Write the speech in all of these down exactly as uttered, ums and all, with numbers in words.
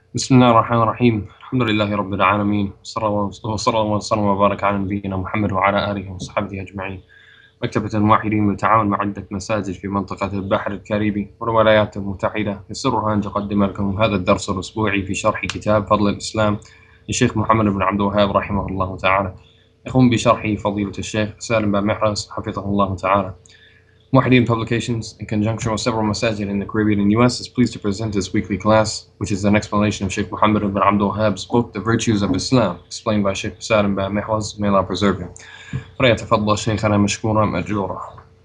بسم الله الرحمن الرحيم. الحمد لله رب العالمين، وصلى الله وصلى الله وسلم وبارك على نبينا محمد وعلى آله وصحبه أجمعين. مكتبة الموحدين بالتعاون مع عدة مساجد في منطقة البحر الكاريبي والولايات المتحدة يسرها أن تقدم لكم هذا الدرس الأسبوعي في شرح كتاب فضل الإسلام للشيخ محمد بن عبد الوهاب رحمه الله تعالى. يقوم بشرحه فضيلة الشيخ سالم بن محرز حفظه الله تعالى. Muhyiddin Publications, in conjunction with several masajid in the Caribbean and U S, is pleased to present this weekly class, which is an explanation of Sheikh Muhammad ibn Abdul Wahhab's book, The Virtues of Islam, explained by Sheikh Salim bin Mihwaz, may Allah preserve him. فليتفضل شيخنا مشكورا مأجورا.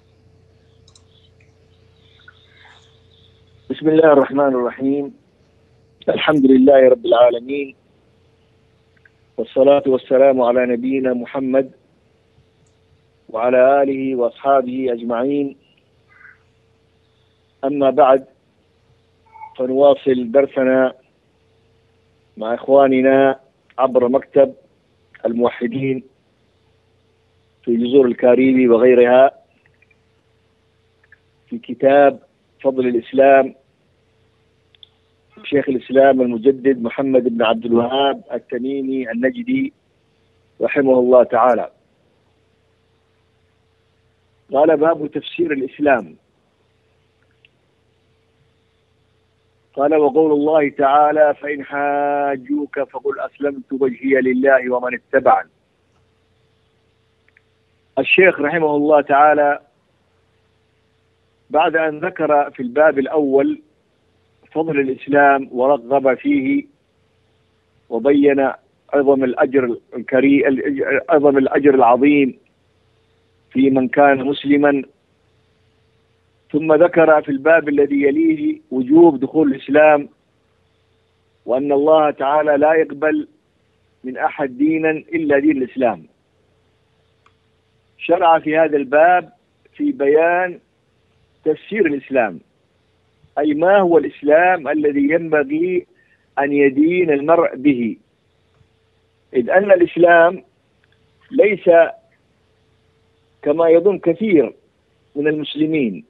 بسم الله الرحمن الرحيم. الحمد لله رب العالمين، والصلاة والسلام على نبينا محمد وعلى آله وأصحابه أجمعين. أما بعد، فنواصل درسنا مع إخواننا عبر مكتب الموحدين في جزر الكاريبي وغيرها في كتاب فضل الإسلام شيخ الإسلام المجدد محمد بن عبد الوهاب التميمي النجدي رحمه الله تعالى. قال: باب تفسير الإسلام. قال: وقول الله تعالى: فإن حاجوك فقل أسلمت وجهي لله ومن اتبعني. الشيخ رحمه الله تعالى بعد أن ذكر في الباب الأول فضل الإسلام ورغب فيه وبين عظم الأجر الكريم عظم الأجر العظيم في من كان مسلما، ثم ذكر في الباب الذي يليه وجوب دخول الإسلام، وأن الله تعالى لا يقبل من أحد دينا إلا دين الإسلام. شرع في هذا الباب في بيان تفسير الإسلام، أي ما هو الإسلام الذي ينبغي أن يدين المرء به، إذ أن الإسلام ليس كما يظن كثير من المسلمين،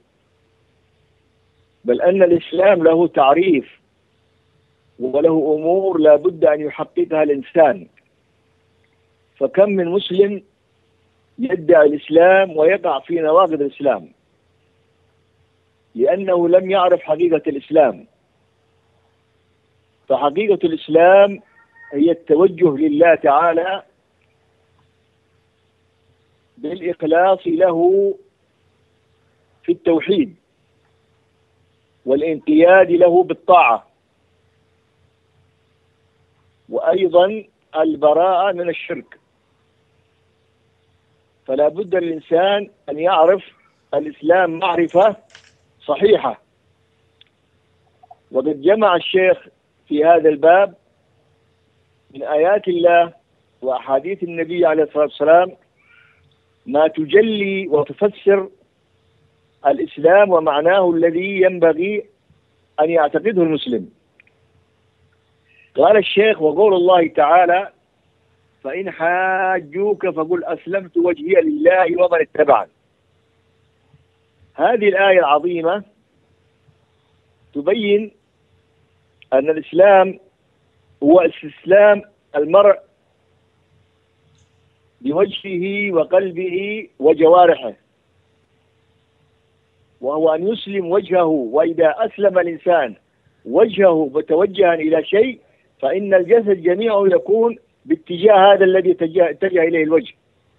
بل أن الإسلام له تعريف وله أمور لا بد أن يحققها الإنسان. فكم من مسلم يدعي الإسلام ويقع في نواقض الإسلام لأنه لم يعرف حقيقة الإسلام. فحقيقة الإسلام هي التوجه لله تعالى بالإخلاص له في التوحيد، والانقياد له بالطاعة، وأيضا البراءة من الشرك. فلا بد للإنسان أن يعرف الإسلام معرفة صحيحة. وقد جمع الشيخ في هذا الباب من آيات الله وأحاديث النبي عليه الصلاة والسلام ما تجلي وتفسر الإسلام ومعناه الذي ينبغي أن يعتقده المسلم. قال الشيخ: وقول الله تعالى: فإن حاجوك فقل أسلمت وجهي لله ومن اتبعني. هذه الآية العظيمة تبين أن الإسلام هو استسلام المرء بوجهه وقلبه وجوارحه، وهو أن يسلم وجهه. وإذا أسلم الإنسان وجهه متوجها إلى شيء فإن الجسد جميعه يكون باتجاه هذا الذي اتجه إليه الوجه.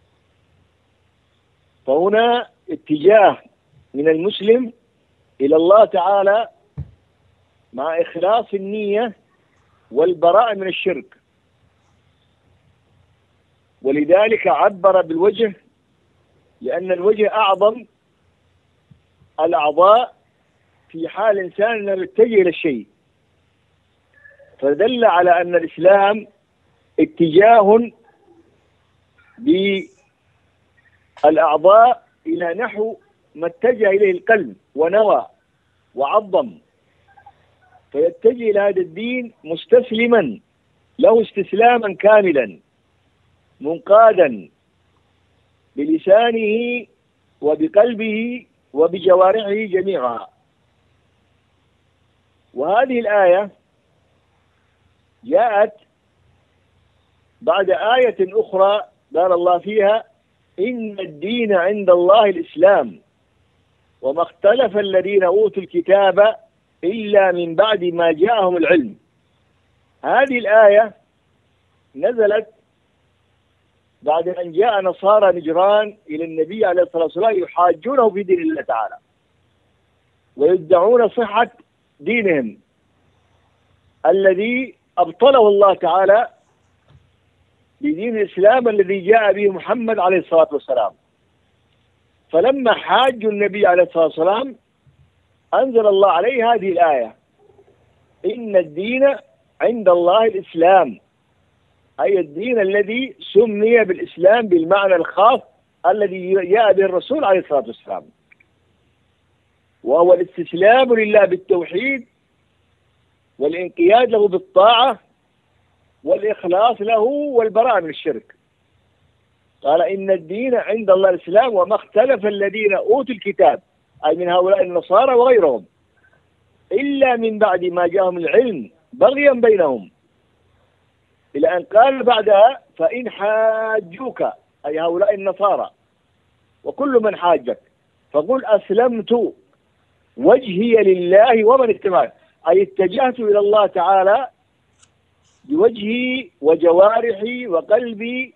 فهنا اتجاه من المسلم إلى الله تعالى مع إخلاص النية والبراءة من الشرك، ولذلك عبر بالوجه، لأن الوجه أعظم الأعضاء في حال الإنسان أنه يتجه إلى الشيء، فدل على أن الإسلام اتجاه بالأعضاء إلى نحو ما اتجه إليه القلب ونوى وعظم، فيتجه إلى هذا الدين مستسلما له استسلاما كاملا منقادا بلسانه وبقلبه وبجوارحه جميعها. وهذه الآية جاءت بعد آية أخرى قال الله فيها: إن الدين عند الله الإسلام وما اختلف الذين أوتوا الكتاب إلا من بعد ما جاءهم العلم. هذه الآية نزلت بعد أن جاء نصارى نجران إلى النبي عليه الصلاة والسلام يحاجونه في دين الله تعالى ويدعون صحة دينهم الذي أبطله الله تعالى بدين الإسلام الذي جاء به محمد عليه الصلاة والسلام. فلما حاجوا النبي عليه الصلاة والسلام أنزل الله عليه هذه الآية: إن الدين عند الله الإسلام، أي الدين الذي سمي بالإسلام بالمعنى الخاص الذي جاء به الرسول عليه الصلاة والسلام، وهو الاستسلام لله بالتوحيد والانقياد له بالطاعة والإخلاص له والبراءة من الشرك. قال: إن الدين عند الله الإسلام وما اختلف الذين أوتوا الكتاب، أي من هؤلاء النصارى وغيرهم، إلا من بعد ما جاءهم العلم بغيا بينهم، إلى أن قال بعدها: فإن حاجوك، أي هؤلاء النصارى وكل من حاجك، فقل أسلمت وجهي لله ومن اتبعني، أي اتجهت إلى الله تعالى بوجهي وجوارحي وقلبي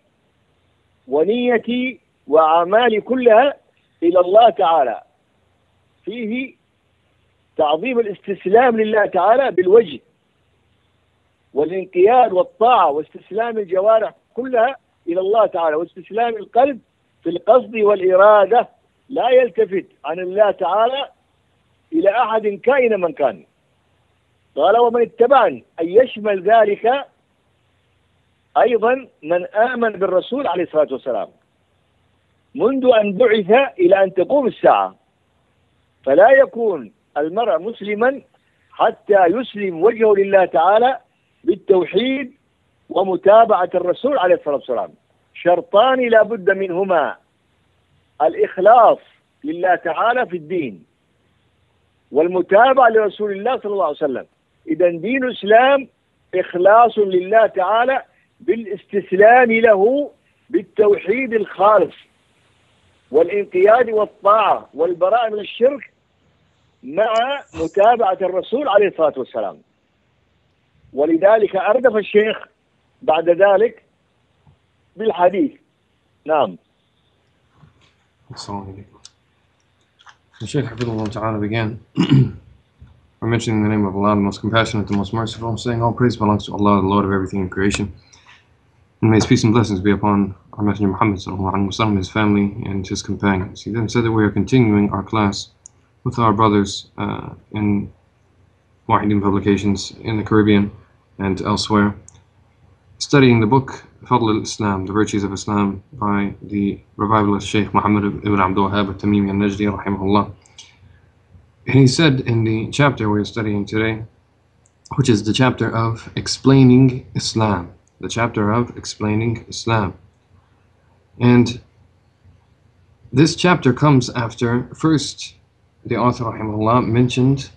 ونيتي وأعمالي كلها إلى الله تعالى. فيه تعظيم الاستسلام لله تعالى بالوجه والانقياد والطاعة واستسلام الجوارح كلها إلى الله تعالى، واستسلام القلب في القصد والإرادة، لا يلتفت عن الله تعالى إلى أحد كائن من كان. قال: ومن اتبعني، أي يشمل ذلك أيضا من آمن بالرسول عليه الصلاة والسلام منذ أن بعث إلى أن تقوم الساعة. فلا يكون المرء مسلما حتى يسلم وجهه لله تعالى بالتوحيد ومتابعة الرسول عليه الصلاة والسلام. شرطان لا بد منهما: الإخلاص لله تعالى في الدين، والمتابعة لرسول الله صلى الله عليه وسلم. إذا دين الإسلام إخلاص لله تعالى بالاستسلام له بالتوحيد الخالص والانقياد والطاعة والبراءة من الشرك مع متابعة الرسول عليه الصلاة والسلام. ولذلك أردف الشيخ بعد ذلك بالحديث. نعم. السلام عليكم. The Shaykh Hafidhullah Ta'ala began by mentioning the name of Allah, the most compassionate, the most merciful, saying all praise belongs to Allah, the Lord of everything in creation. And may His peace and blessings be upon our Messenger Muhammad sallallahu alaihi wasallam, his family, and his companions. He then said that we are continuing our class with our brothers uh, in Muwahideen publications in the Caribbean and elsewhere, studying the book Fadl al-Islam, the virtues of Islam, by the revivalist Shaykh Muhammad ibn Abdul Wahhab al-Tamimi al-Najdi rahimahullah. And he said in the chapter we're studying today, which is the chapter of explaining Islam, the chapter of explaining Islam. And this chapter comes after first the author rahimahullah mentioned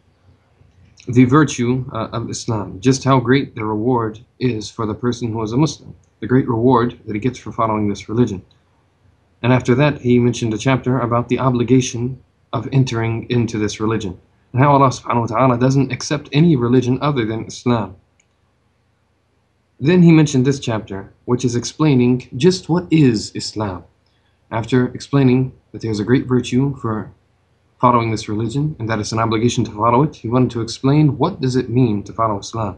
the virtue uh, of Islam, just how great the reward is for the person who is a Muslim, the great reward that he gets for following this religion. And after that he mentioned a chapter about the obligation of entering into this religion, and how Allah subhanahu wa ta'ala doesn't accept any religion other than Islam. Then he mentioned this chapter, which is explaining just what is Islam. After explaining that there's a great virtue for following this religion and that it's an obligation to follow it, he wanted to explain what does it mean to follow Islam.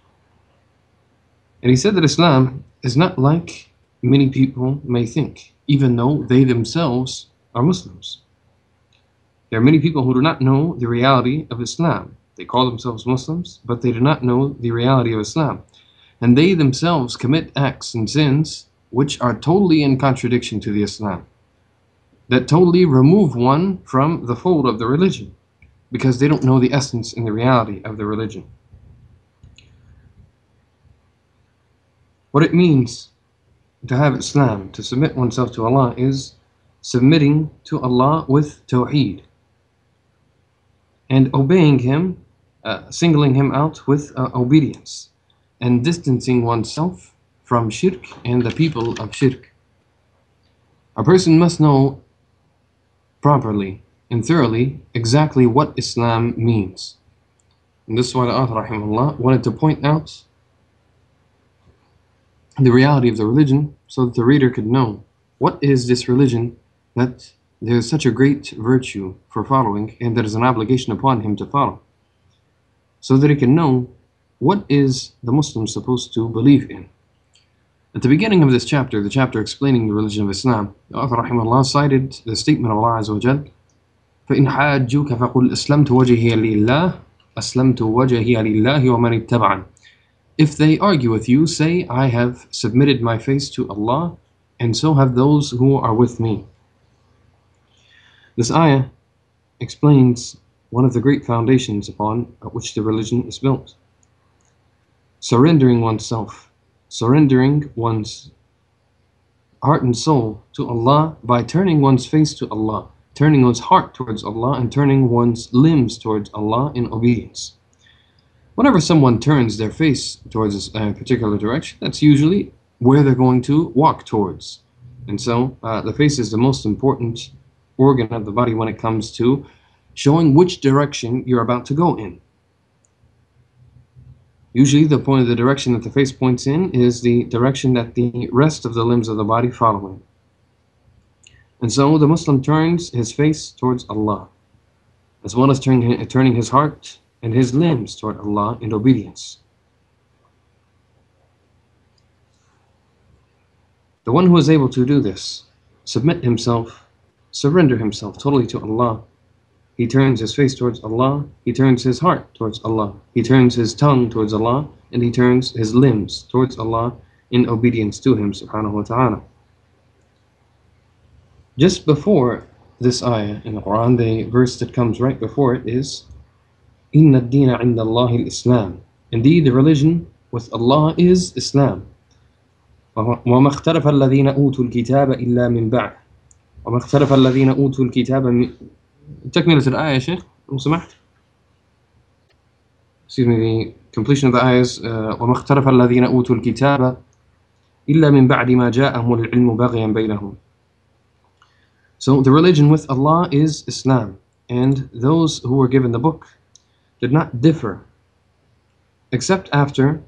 And he said that Islam is not like many people may think, even though they themselves are Muslims. There are many people who do not know the reality of Islam. They call themselves Muslims, but they do not know the reality of Islam. And they themselves commit acts and sins which are totally in contradiction to the Islam, that totally remove one from the fold of the religion, because they don't know the essence and the reality of the religion. What it means to have Islam, to submit oneself to Allah, is submitting to Allah with Tawheed and obeying Him, uh, singling Him out with uh, obedience. and distancing oneself from shirk and the people of shirk. A person must know properly and thoroughly exactly what Islam means. And this is why the author, rahimahullah, wanted to point out the reality of the religion so that the reader could know what is this religion that there is such a great virtue for following and there is an obligation upon him to follow, so that he can know what is the Muslim supposed to believe in. At the beginning of this chapter, the chapter explaining the religion of Islam, the author rahimahullah cited the statement of Allah Azza wa Jal, فَإِنْ حَاجُّوكَ فَقُلْ أَسْلَمْتُ وَجْهِيَ لِلَّهِ أَسْلَمْتُ وَجْهِيَ لِلَّهِ وَمَنِ اتَّبَعَنِ. If they argue with you, say, I have submitted my face to Allah, and so have those who are with me. This ayah explains one of the great foundations upon which the religion is built. Surrendering oneself, surrendering one's heart and soul to Allah by turning one's face to Allah, turning one's heart towards Allah, and turning one's limbs towards Allah in obedience. Whenever someone turns their face towards a particular direction, that's usually where they're going to walk towards. And so uh, the face is the most important organ of the body when it comes to showing which direction you're about to go in. Usually the point of the direction that the face points in is the direction that the rest of the limbs of the body follow in. And so the Muslim turns his face towards Allah, as well as turning, turning his heart and his limbs toward Allah in obedience. The one who is able to do this, submit himself, surrender himself totally to Allah, he turns his face towards Allah, he turns his heart towards Allah, he turns his tongue towards Allah, and he turns his limbs towards Allah in obedience to him subhanahu wa ta'ala. Just before this ayah in the Quran, the verse that comes right before it is إِنَّ الدِّينَ عِنْدَ اللَّهِ الْإِسْلَامِ. Indeed, the religion with Allah is Islam. وَمَا اخْتَلَفَ الَّذِينَ أُوتُوا الْكِتَابَ إِلَّا مِنْ بَعْدِ وَمَا اخْتَلَفَ الَّذِينَ أُوتُوا الْكِتَابَ من... تكملة الآية يا شيخ لو سمحت. Excuse me, the completion of the ayah is uh, وَمَا اخْتَلَفَ الَّذِينَ أُوتُوا الْكِتَابَ إِلَّا مِنْ بَعْدِ مَا جَاءَهُمُ الْعِلْمُ بَغْيًا بَيْنَهُمْ. So the religion with Allah is Islam, and those who were given the book did not differ except after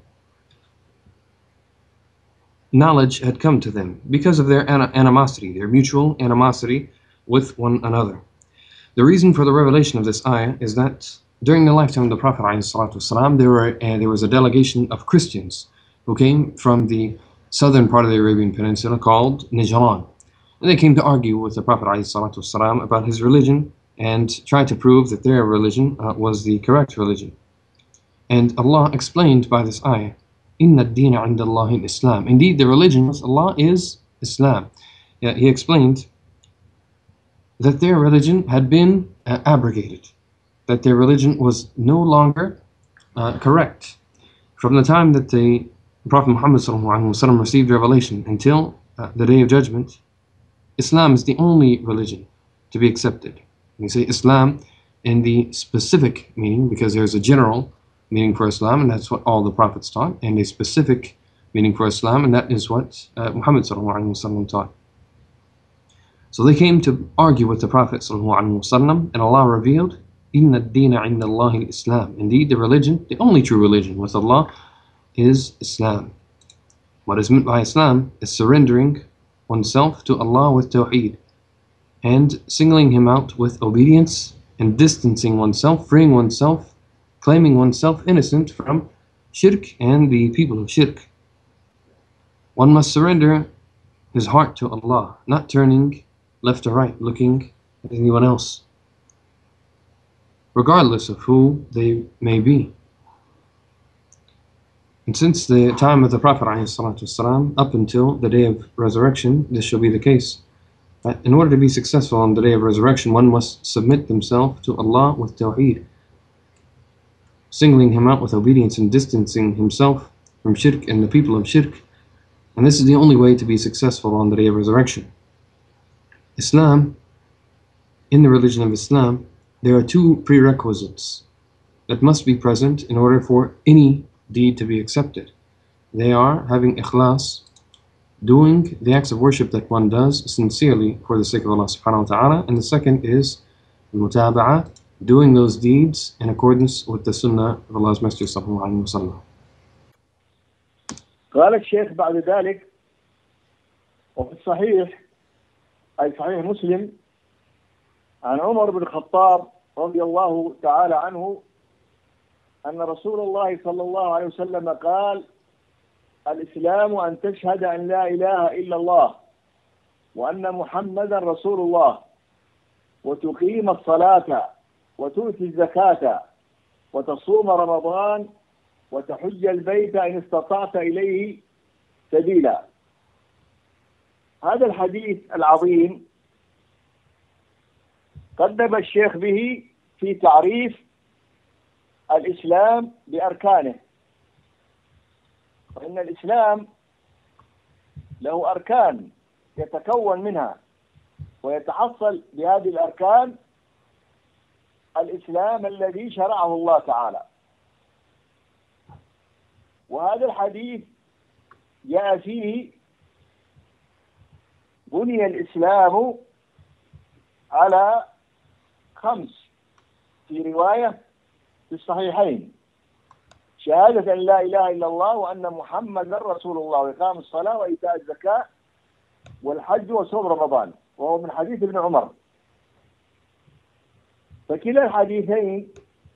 knowledge had come to them because of their animosity, their mutual animosity with one another. The reason for the revelation of this ayah is that during the lifetime of the Prophet ﷺ, there, were, uh, there was a delegation of Christians who came from the southern part of the Arabian Peninsula called Najran. And they came to argue with the Prophet ﷺ about his religion and tried to prove that their religion uh, was the correct religion. And Allah explained by this ayah, إِنَّ الدِّينَ عِنْدَ اللَّهِ الْإِسْلَامِ. Indeed, the religion with Allah is Islam. Yeah, he explained that their religion had been uh, abrogated, that their religion was no longer uh, correct. From the time that the Prophet Muhammad ﷺ received revelation until uh, the Day of Judgment, Islam is the only religion to be accepted. We say Islam in the specific meaning because there's a general meaning for Islam, and that's what all the prophets taught, and a specific meaning for Islam, and that is what uh, Muhammad ﷺ taught. So they came to argue with the Prophet ﷺ, and Allah revealed, إِنَّ الدِّينَ عِنْدَ اللَّهِ الْإِسْلَامِ. Indeed, the religion, the only true religion with Allah, is Islam. What is meant by Islam is surrendering oneself to Allah with Tawheed, and singling Him out with obedience, and distancing oneself, freeing oneself, claiming oneself innocent from shirk and the people of shirk. One must surrender his heart to Allah, not turning left or right, looking at anyone else, regardless of who they may be. And since the time of the Prophet ﷺ up until the day of resurrection, this shall be the case. But in order to be successful on the day of resurrection, one must submit himself to Allah with Tawheed, singling Him out with obedience and distancing himself from shirk and the people of shirk. And this is the only way to be successful on the day of resurrection. Islam, in the religion of Islam, there are two prerequisites that must be present in order for any deed to be accepted. they are having ikhlas, doing the acts of worship that one does sincerely for the sake of Allah subhanahu wa ta'ala. And the second is al-mutaba'ah, doing those deeds in accordance with the sunnah of Allah's Messenger sallallahu alayhi wa sallam. قال الشيخ بعد ذلك: وفي الصحيح أي صحيح مسلم عن عمر بن الخطاب رضي الله تعالى عنه أن رسول الله صلى الله عليه وسلم قال: الإسلام أن تشهد أن لا إله إلا الله وأن محمدا رسول الله وتقيم الصلاة وتؤتي الزكاة وتصوم رمضان وتحج البيت إن استطعت إليه سبيلا. هذا الحديث العظيم قدم الشيخ به في تعريف الإسلام بأركانه، فإن الإسلام له أركان يتكون منها ويتحصل بهذه الأركان الإسلام الذي شرعه الله تعالى. وهذا الحديث جاء فيه: بني الإسلام على خمس، في رواية في الصحيحين: شهادة أن لا إله إلا الله وأن محمدا رسول الله وإقام الصلاة وإيتاء الزكاة والحج وصوم رمضان، وهو من حديث ابن عمر. فكلا الحديثين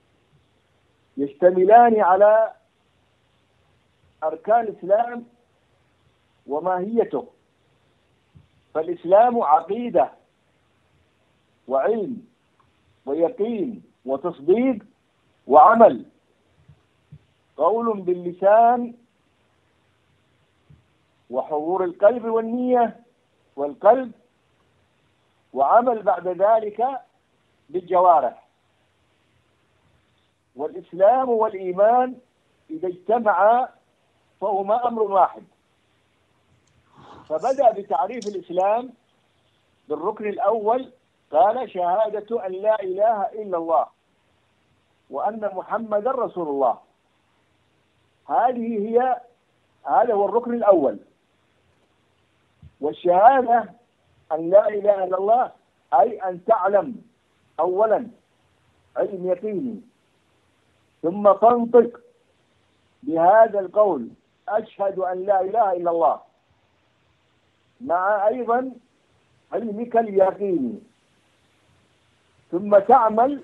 يشتملان على أركان الإسلام وماهيته. فالإسلام عقيدة وعلم ويقين وتصديق وعمل، قول باللسان وحضور القلب والنية والقلب، وعمل بعد ذلك بالجوارح. والإسلام والإيمان إذا اجتمعا فهما أمر واحد. فبدأ بتعريف الإسلام بالركن الأول، قال: شهادة أن لا إله إلا الله وأن محمدا رسول الله. هذه هي هذا هو الركن الأول. والشهادة أن لا إله إلا الله أي أن تعلم أولا علم يقيني، ثم تنطق بهذا القول: أشهد أن لا إله إلا الله، مع أيضا علمك اليقيني، ثم تعمل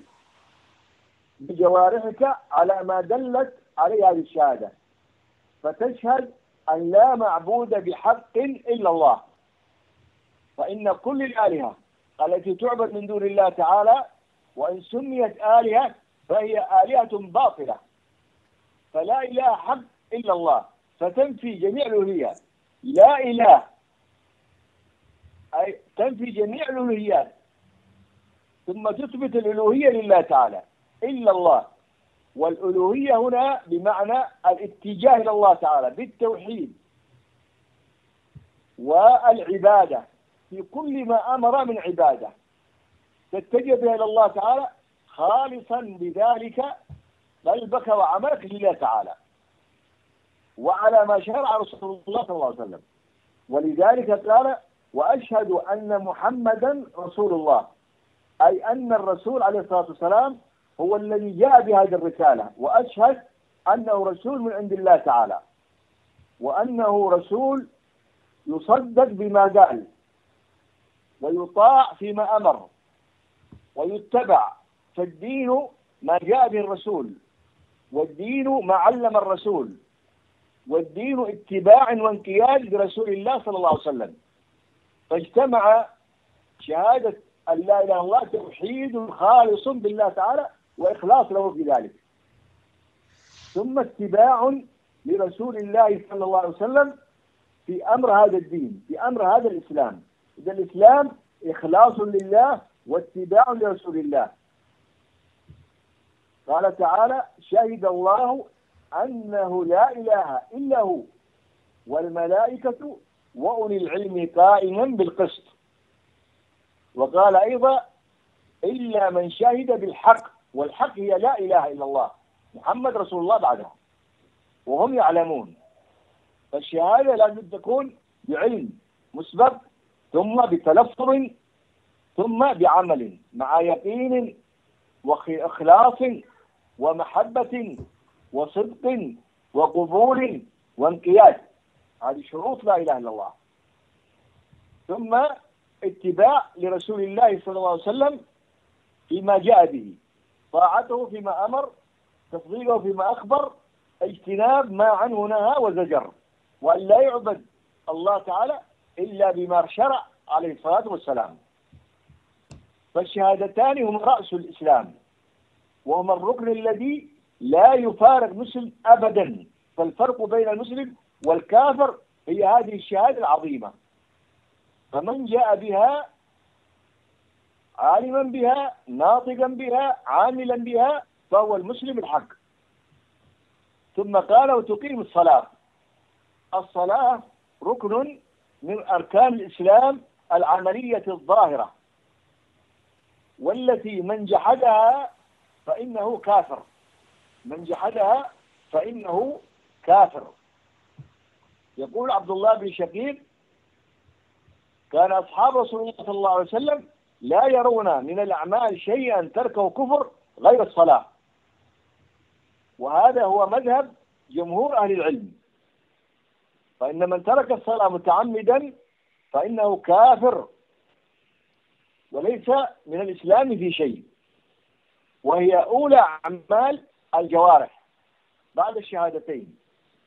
بجوارحك على ما دلت عليه هذه الشهادة، فتشهد أن لا معبود بحق إلا الله. فإن كل الآلهة التي تعبد من دون الله تعالى وإن سميت آلهة فهي آلهة باطلة، فلا إله حق إلا الله، فتنفي جميع الألوهيات. لا إله أي تنفي جميع الألوهيات، ثم تثبت الألوهية لله تعالى إلا الله. والألوهية هنا بمعنى الاتجاه إلى الله تعالى بالتوحيد والعبادة في كل ما أمر من عبادة، تتجه بها إلى الله تعالى خالصا بذلك قلبك وعملك لله تعالى وعلى ما شرع رسول الله صلى الله عليه وسلم. ولذلك قال: وأشهد أن محمدا رسول الله، أي أن الرسول عليه الصلاة والسلام هو الذي جاء بهذه الرسالة، وأشهد أنه رسول من عند الله تعالى، وأنه رسول يصدق بما قال ويطاع فيما أمر ويتبع. فالدين ما جاء به الرسول، والدين ما علم الرسول، والدين اتباع وانقياد لرسول الله صلى الله عليه وسلم. فاجتمع شهادة أن لا إله إلا الله توحيد خالص بالله تعالى وإخلاص له في ذلك، ثم اتباع لرسول الله صلى الله عليه وسلم في أمر هذا الدين، في أمر هذا الإسلام. إذا الإسلام إخلاص لله واتباع لرسول الله. قال تعالى: شهد الله أنه لا إله إلا هو والملائكة وأولي العلم قائما بالقسط. وقال أيضا: إلا من شهد بالحق، والحق هي لا إله إلا الله محمد رسول الله بعدها، وهم يعلمون. فالشهادة لازم تكون بعلم مسبق، ثم بتلفظ، ثم بعمل مع يقين وإخلاص ومحبة وصدق وقبول وانقياد. هذه شروط لا إله إلا الله. ثم اتباع لرسول الله صلى الله عليه وسلم فيما جاء به، طاعته فيما أمر، تصديقه فيما أخبر، اجتناب ما عنه نهى وزجر، وأن لا يعبد الله تعالى إلا بما شرع عليه الصلاة والسلام. فالشهادتان هما رأس الإسلام، وهما الركن الذي لا يفارق مسلم أبدا. فالفرق بين المسلم والكافر هي هذه الشهادة العظيمة. فمن جاء بها عالما بها ناطقا بها عاملا بها فهو المسلم الحق. ثم قال وتقيم الصلاة. الصلاة ركن من أركان الإسلام العملية الظاهرة، والتي من جحدها فإنه كافر. من جحدها فإنه كافر. يقول عبد الله بن شقيق كان أصحاب رسول الله صلى الله عليه وسلم لا يرون من الأعمال شيئا تركه كفر غير الصلاة، وهذا هو مذهب جمهور أهل العلم. فإن من ترك الصلاة متعمدا فإنه كافر وليس من الإسلام في شيء، وهي أولى أعمال الجوارح بعد الشهادتين.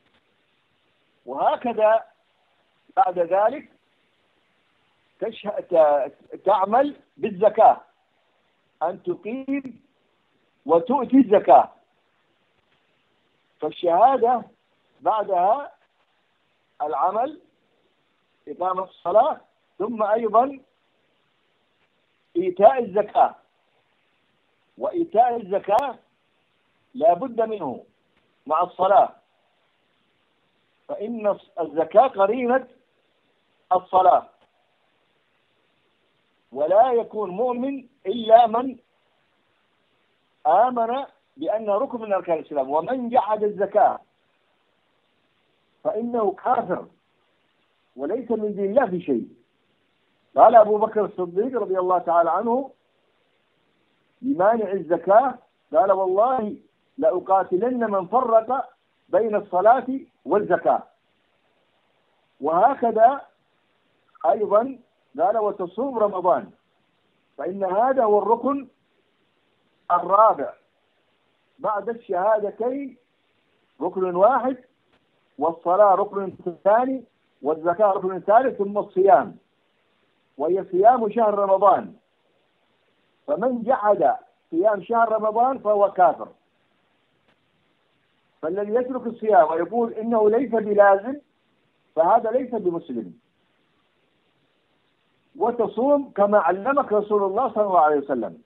وهكذا بعد ذلك تعمل بالزكاة، أن تقيم وتؤتي الزكاة. فالشهادة بعدها العمل، إقامة الصلاة، ثم أيضا إيتاء الزكاة. وإيتاء الزكاة لا بد منه مع الصلاة، فإن الزكاة قرينة الصلاة. ولا يكون مؤمن إلا من آمن بأنها ركن من أركان الإسلام. ومن جحد الزكاة فإنه كافر وليس من دين الله في شيء. قال أبو بكر الصديق رضي الله تعالى عنه لمانع الزكاة، قال والله لأقاتلن من فرق بين الصلاة والزكاة. وهكذا أيضا قال وتصوم رمضان، فإن هذا هو الركن الرابع بعد الشهادتين، ركن واحد، والصلاة ركن ثاني، والزكاة ركن ثالث، ثم الصيام، وهي صيام شهر رمضان. فمن جحد صيام شهر رمضان فهو كافر. فالذي يترك الصيام ويقول إنه ليس بلازم فهذا ليس بمسلم. وتصوم كما علمك رسول الله صلى الله عليه وسلم.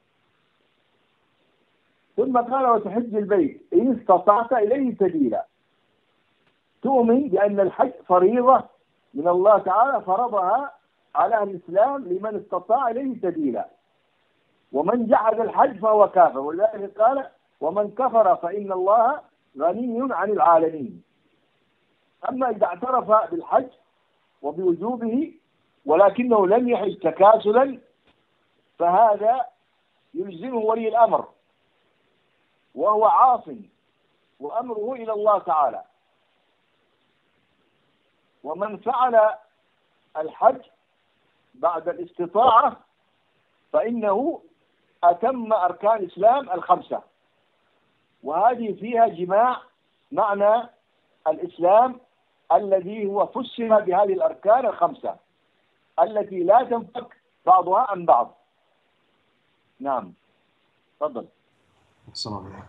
ثم قال وتحج البيت إن استطعت إليه سبيلا. تؤمن بأن الحج فريضة من الله تعالى فرضها على الإسلام لمن استطاع إليه سبيلا. ومن جحد الحج فهو كافر، ولذلك قال ومن كفر فإن الله غني عن العالمين. أما إذا اعترف بالحج وبوجوبه ولكنه لم يحج تكاسلا فهذا يلزمه ولي الأمر، وهو عاص وأمره إلى الله تعالى. ومن فعل الحج بعد الاستطاعة فإنه أتم أركان الإسلام الخمسة، وهذه فيها جماع معنى الإسلام الذي هو فسر بهذه الأركان الخمسة التي لا تنفك بعضها عن بعض. نعم، تفضل. السلام عليكم.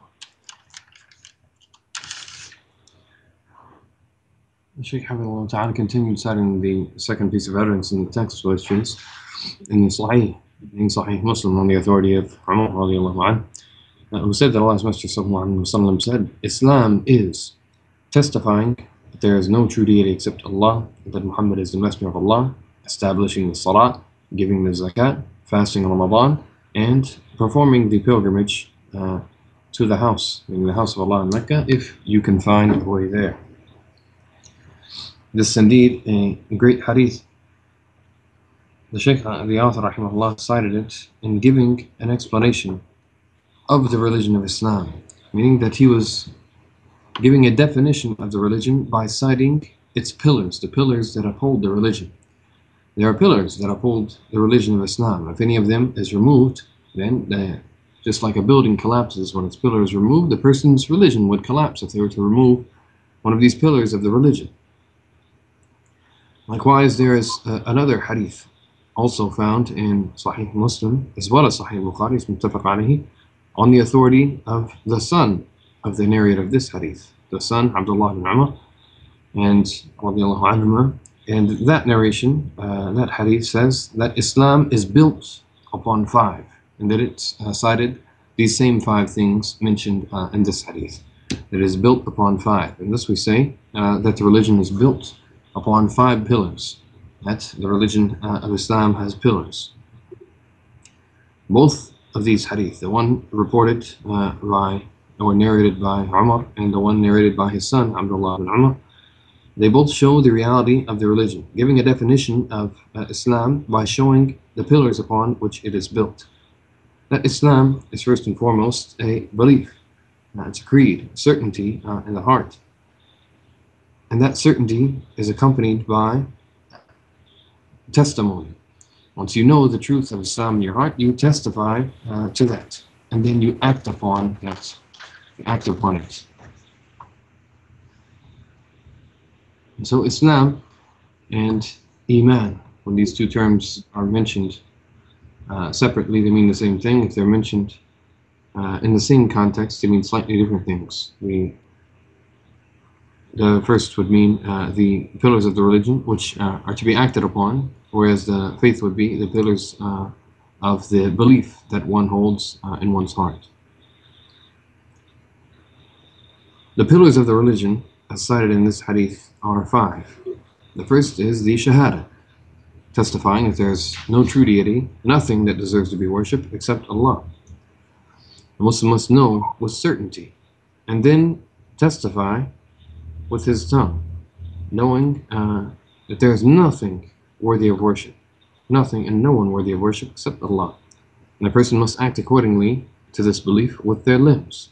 Shaykh Hafidhullah Ta'ala continued citing the second piece of evidence in the text questions in the Sahih, in Sahih Muslim on the authority of Umar radiallahu anhu, uh, who said that Allah's Messenger sallallahu alaihi wasallam said, Islam is testifying that there is no true deity except Allah, that Muhammad is the Messenger of Allah, establishing the Salat, giving the Zakat, fasting Ramadan, and performing the pilgrimage uh, to the house, meaning the house of Allah in Mecca, if you can find a way there. This is indeed a great hadith. The Shaykh, the author, rahimahullah, cited it in giving an explanation of the religion of Islam, meaning that he was giving a definition of the religion by citing its pillars, the pillars that uphold the religion. There are pillars that uphold the religion of Islam. If any of them is removed, then the, just like a building collapses when its pillar is removed, the person's religion would collapse if they were to remove one of these pillars of the religion. Likewise, there is uh, another hadith also found in Sahih Muslim as well as Sahih Bukhari, muttafaq alayhi, on the authority of the son of the narrator of this hadith, the son Abdullah ibn Umar, and radiallahu anhuma. And that narration, uh, that hadith says that Islam is built upon five, and that it's uh, cited these same five things mentioned uh, in this hadith. It is built upon five. And thus we say uh, that the religion is built upon five pillars, that the religion uh, of Islam has pillars. Both of these hadith, the one reported uh, by or narrated by Umar and the one narrated by his son Abdullah ibn Umar, they both show the reality of the religion, giving a definition of uh, Islam by showing the pillars upon which it is built. That Islam is first and foremost a belief, uh, it's a creed, a certainty uh, in the heart. And that certainty is accompanied by testimony. Once you know the truth of Islam in your heart, you testify uh, to that, and then you act upon that, you act upon it. And so Islam and Iman, when these two terms are mentioned uh, separately, they mean the same thing. If they're mentioned uh, in the same context, they mean slightly different things. We, the first would mean uh, the pillars of the religion, which uh, are to be acted upon, whereas the faith would be the pillars uh, of the belief that one holds uh, in one's heart. The pillars of the religion, as cited in this hadith, are five. The first is the Shahada, testifying that there is no true deity, nothing that deserves to be worshipped except Allah. The Muslim must know with certainty, and then testify with his tongue, knowing uh, that there is nothing worthy of worship, nothing and no one worthy of worship except Allah. And the person must act accordingly to this belief with their limbs.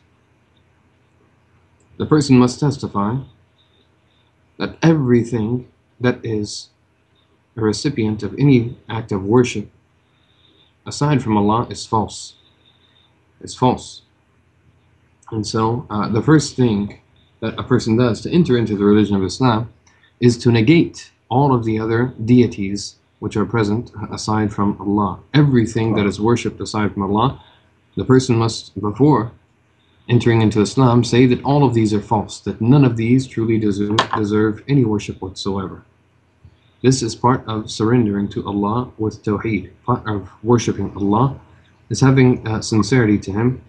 The person must testify that everything that is a recipient of any act of worship aside from Allah is false. It's false. And so uh, the first thing that a person does to enter into the religion of Islam is to negate all of the other deities which are present aside from Allah. Everything that is worshipped aside from Allah, the person must, before entering into Islam, say that all of these are false, that none of these truly deserve, deserve any worship whatsoever. This is part of surrendering to Allah with Tawheed. Part of worshipping Allah is having uh, sincerity to Him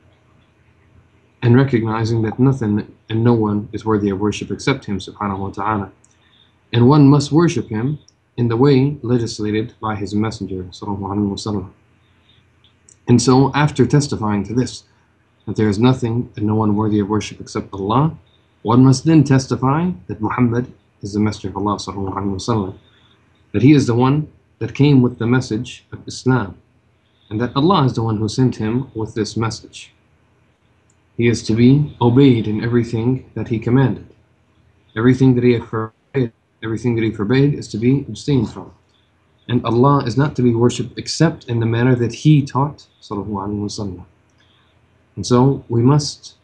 and recognizing that nothing and no one is worthy of worship except Him, subhanahu wa ta'ala. And one must worship Him in the way legislated by His Messenger, sallallahu alaihi wasallam. And so, after testifying to this, that there is nothing and no one worthy of worship except Allah, one must then testify that Muhammad is the Messenger of Allah, sallallahu alaihi wasallam, that he is the one that came with the message of Islam, and that Allah is the one who sent him with this message. He is to be obeyed in everything that he commanded. Everything that he forbade, everything that he forbade is to be abstained from. And Allah is not to be worshipped except in the manner that he taught, sallallahu alaihi wasallam. And so we must,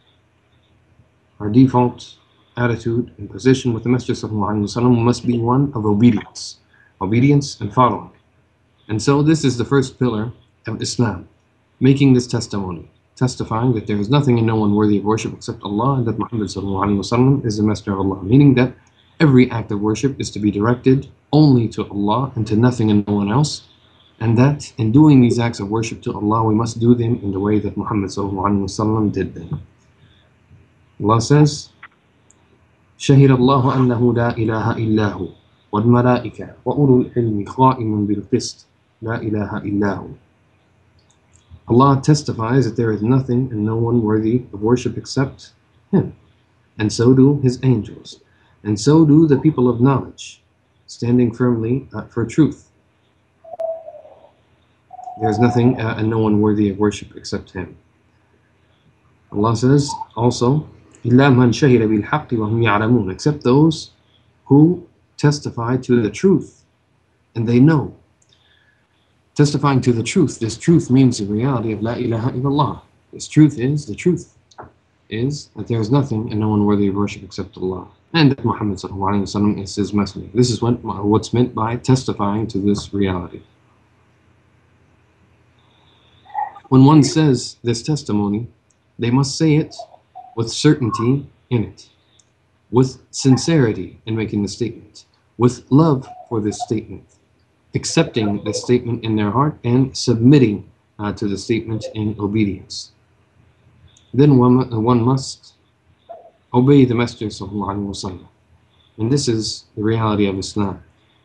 our default attitude and position with the Messenger sallallahu alaihi wasallam must be one of obedience, obedience and following. And so this is the first pillar of Islam, making this testimony, testifying that there is nothing and no one worthy of worship except Allah, and that Muhammad sallallahu alaihi wasallam is the Messenger of Allah, meaning that every act of worship is to be directed only to Allah and to nothing and no one else, and that in doing these acts of worship to Allah, we must do them in the way that Muhammad sallallahu alaihi wasallam did them. Allah says, شهد الله أنه لا إله إلا هو والملائكة وأولو العلم قائم بالقسط لا إله إلا هو. Allah testifies that there is nothing and no one worthy of worship except Him, and so do His angels, and so do the people of knowledge, standing firmly uh, for truth. There is nothing uh, and no one worthy of worship except Him. Allah says also, إِلَّا مَنْ شَهِدَ بِالْحَقِّ وَهُمْ يَعْلَمُونَ, except those who testify to the truth and they know. Testifying to the truth, this truth means the reality of La ilaha illallah. This truth is, the truth is that there is nothing and no one worthy of worship except Allah, and that Muhammad sallallahu alaihi wasallam is His messenger. This is what, what's meant by testifying to this reality. When one says this testimony, they must say it with certainty in it, with sincerity in making the statement, with love for this statement, accepting the statement in their heart and submitting uh, to the statement in obedience. Then one, one must obey the Messenger sallallahu alaihi wasallam, and this is the reality of Islam.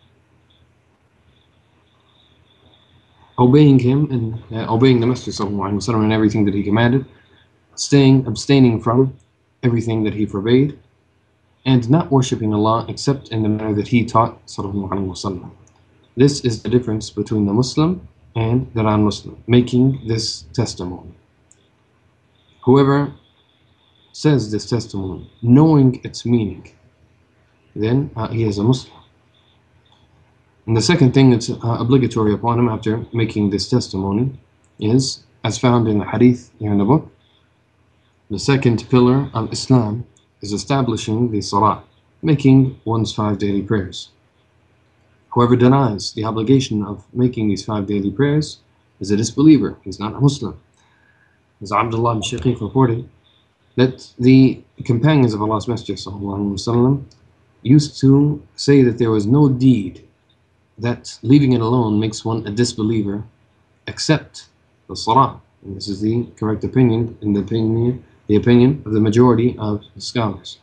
Obeying him and uh, obeying the Messenger sallallahu alaihi wasallam in everything that he commanded, staying, abstaining from everything that he forbade, and not worshipping Allah except in the manner that he taught sallallahu alaihi wasallam. This is the difference between the Muslim and the non-Muslim, making this testimony. Whoever says this testimony, knowing its meaning, then uh, he is a Muslim. And the second thing that's uh, obligatory upon him after making this testimony is, as found in the hadith here in the book, the second pillar of Islam is establishing the salah, making one's five daily prayers. Whoever denies the obligation of making these five daily prayers is a disbeliever. He's not a Muslim. As Abdullah ibn Shaqiq reported that the companions of Allah's Messenger sallallahu alaihi wasallam used to say that there was no deed that leaving it alone makes one a disbeliever except the salah. And this is the correct opinion in the opinion, the opinion of the majority of the scholars.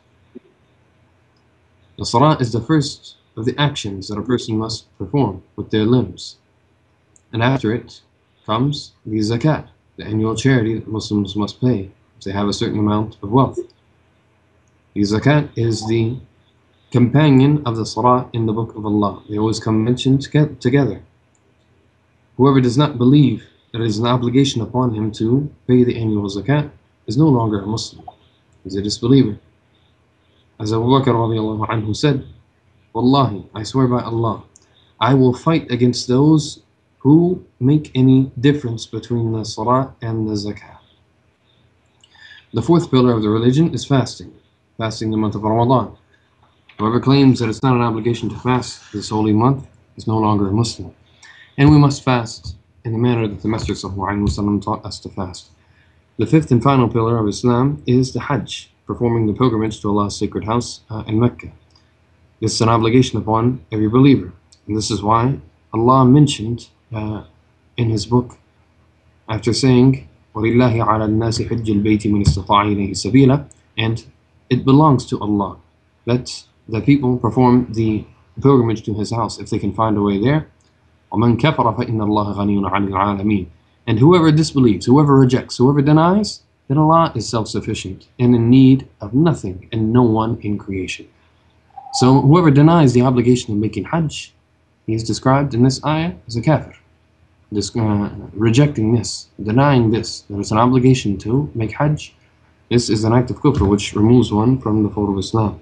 The salah is the first of the actions that a person must perform with their limbs. And after it comes the zakat, the annual charity that Muslims must pay if they have a certain amount of wealth. The zakat is the companion of the salah in the book of Allah. They always come mentioned together. Whoever does not believe that it is an obligation upon him to pay the annual zakat is no longer a Muslim. He's a disbeliever. As Abu Bakr radiallahu anhu said, Wallahi, I swear by Allah, I will fight against those who make any difference between the salah and the zakah. The fourth pillar of the religion is fasting, fasting the month of Ramadan. Whoever claims that it's not an obligation to fast this holy month is no longer a Muslim. And we must fast in the manner that the Messenger sallallahu alaihi wasallam taught us to fast. The fifth and final pillar of Islam is the Hajj, performing the pilgrimage to Allah's sacred house uh, in Mecca. This is an obligation upon every believer. And this is why Allah mentioned uh, in His book, after saying, وَلِلَّهِ عَلَى النَّاسِ حِجِّ الْبَيْتِ مِنِ اسْتَطَاعَ إِلَيْهِ سَبِيلًا, and it belongs to Allah that the people perform the pilgrimage to His house if they can find a way there. وَمَنْ كَفَرَ فَإِنَّ اللَّهَ غَنِيٌّ عَنِ الْعَالَمِينَ. And whoever disbelieves, whoever rejects, whoever denies, then Allah is self-sufficient and in need of nothing and no one in creation. So whoever denies the obligation of making Hajj, he is described in this ayah as a kafir. This, uh, rejecting this, denying this, that it's an obligation to make Hajj, this is an act of kufr which removes one from the fold of Islam.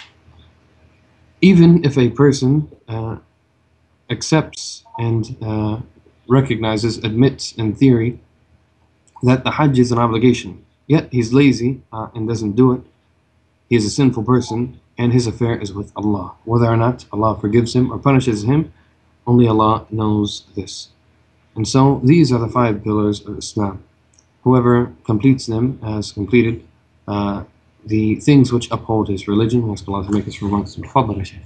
Even if a person uh, accepts and uh, recognizes, admits in theory that the Hajj is an obligation, yet he's lazy uh, and doesn't do it, he is a sinful person and his affair is with Allah. Whether or not Allah forgives him or punishes him, only Allah knows this. And so these are the five pillars of Islam. Whoever completes them has completed uh, the things which uphold his religion. We ask Allah to make us from amongst them. تفضل يا شيخ.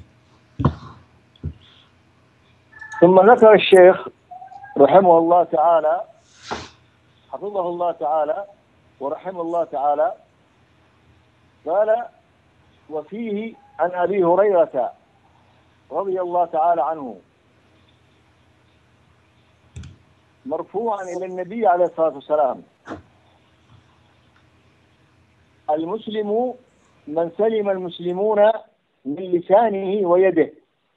ثم ذكر الشيخ رحمه الله تعالى حفظه الله تعالى ورحمه الله تعالى قال وفيه عن أبي هريرة رضي الله تعالى عنه مرفوعا إلى النبي عليه الصلاة والسلام المسلم من سلم المسلمون من لسانه ويده.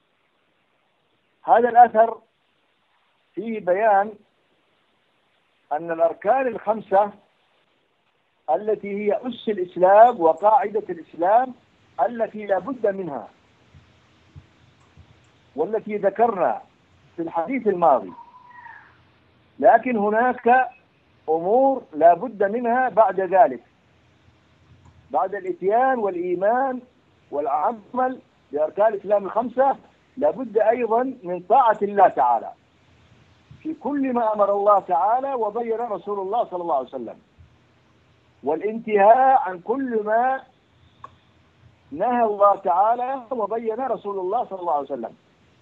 هذا الأثر فيه بيان أن الأركان الخمسة التي هي أس الإسلام وقاعدة الإسلام التي لا بد منها، والتي ذكرنا في الحديث الماضي، لكن هناك أمور لا بد منها بعد ذلك، بعد الإتيان والإيمان والعمل بأركان الإسلام الخمسة لا بد أيضا من طاعة الله تعالى في كل ما أمر الله تعالى وبين رسول الله صلى الله عليه وسلم، والانتهاء عن كل ما نهى الله تعالى وبين رسول الله صلى الله عليه وسلم.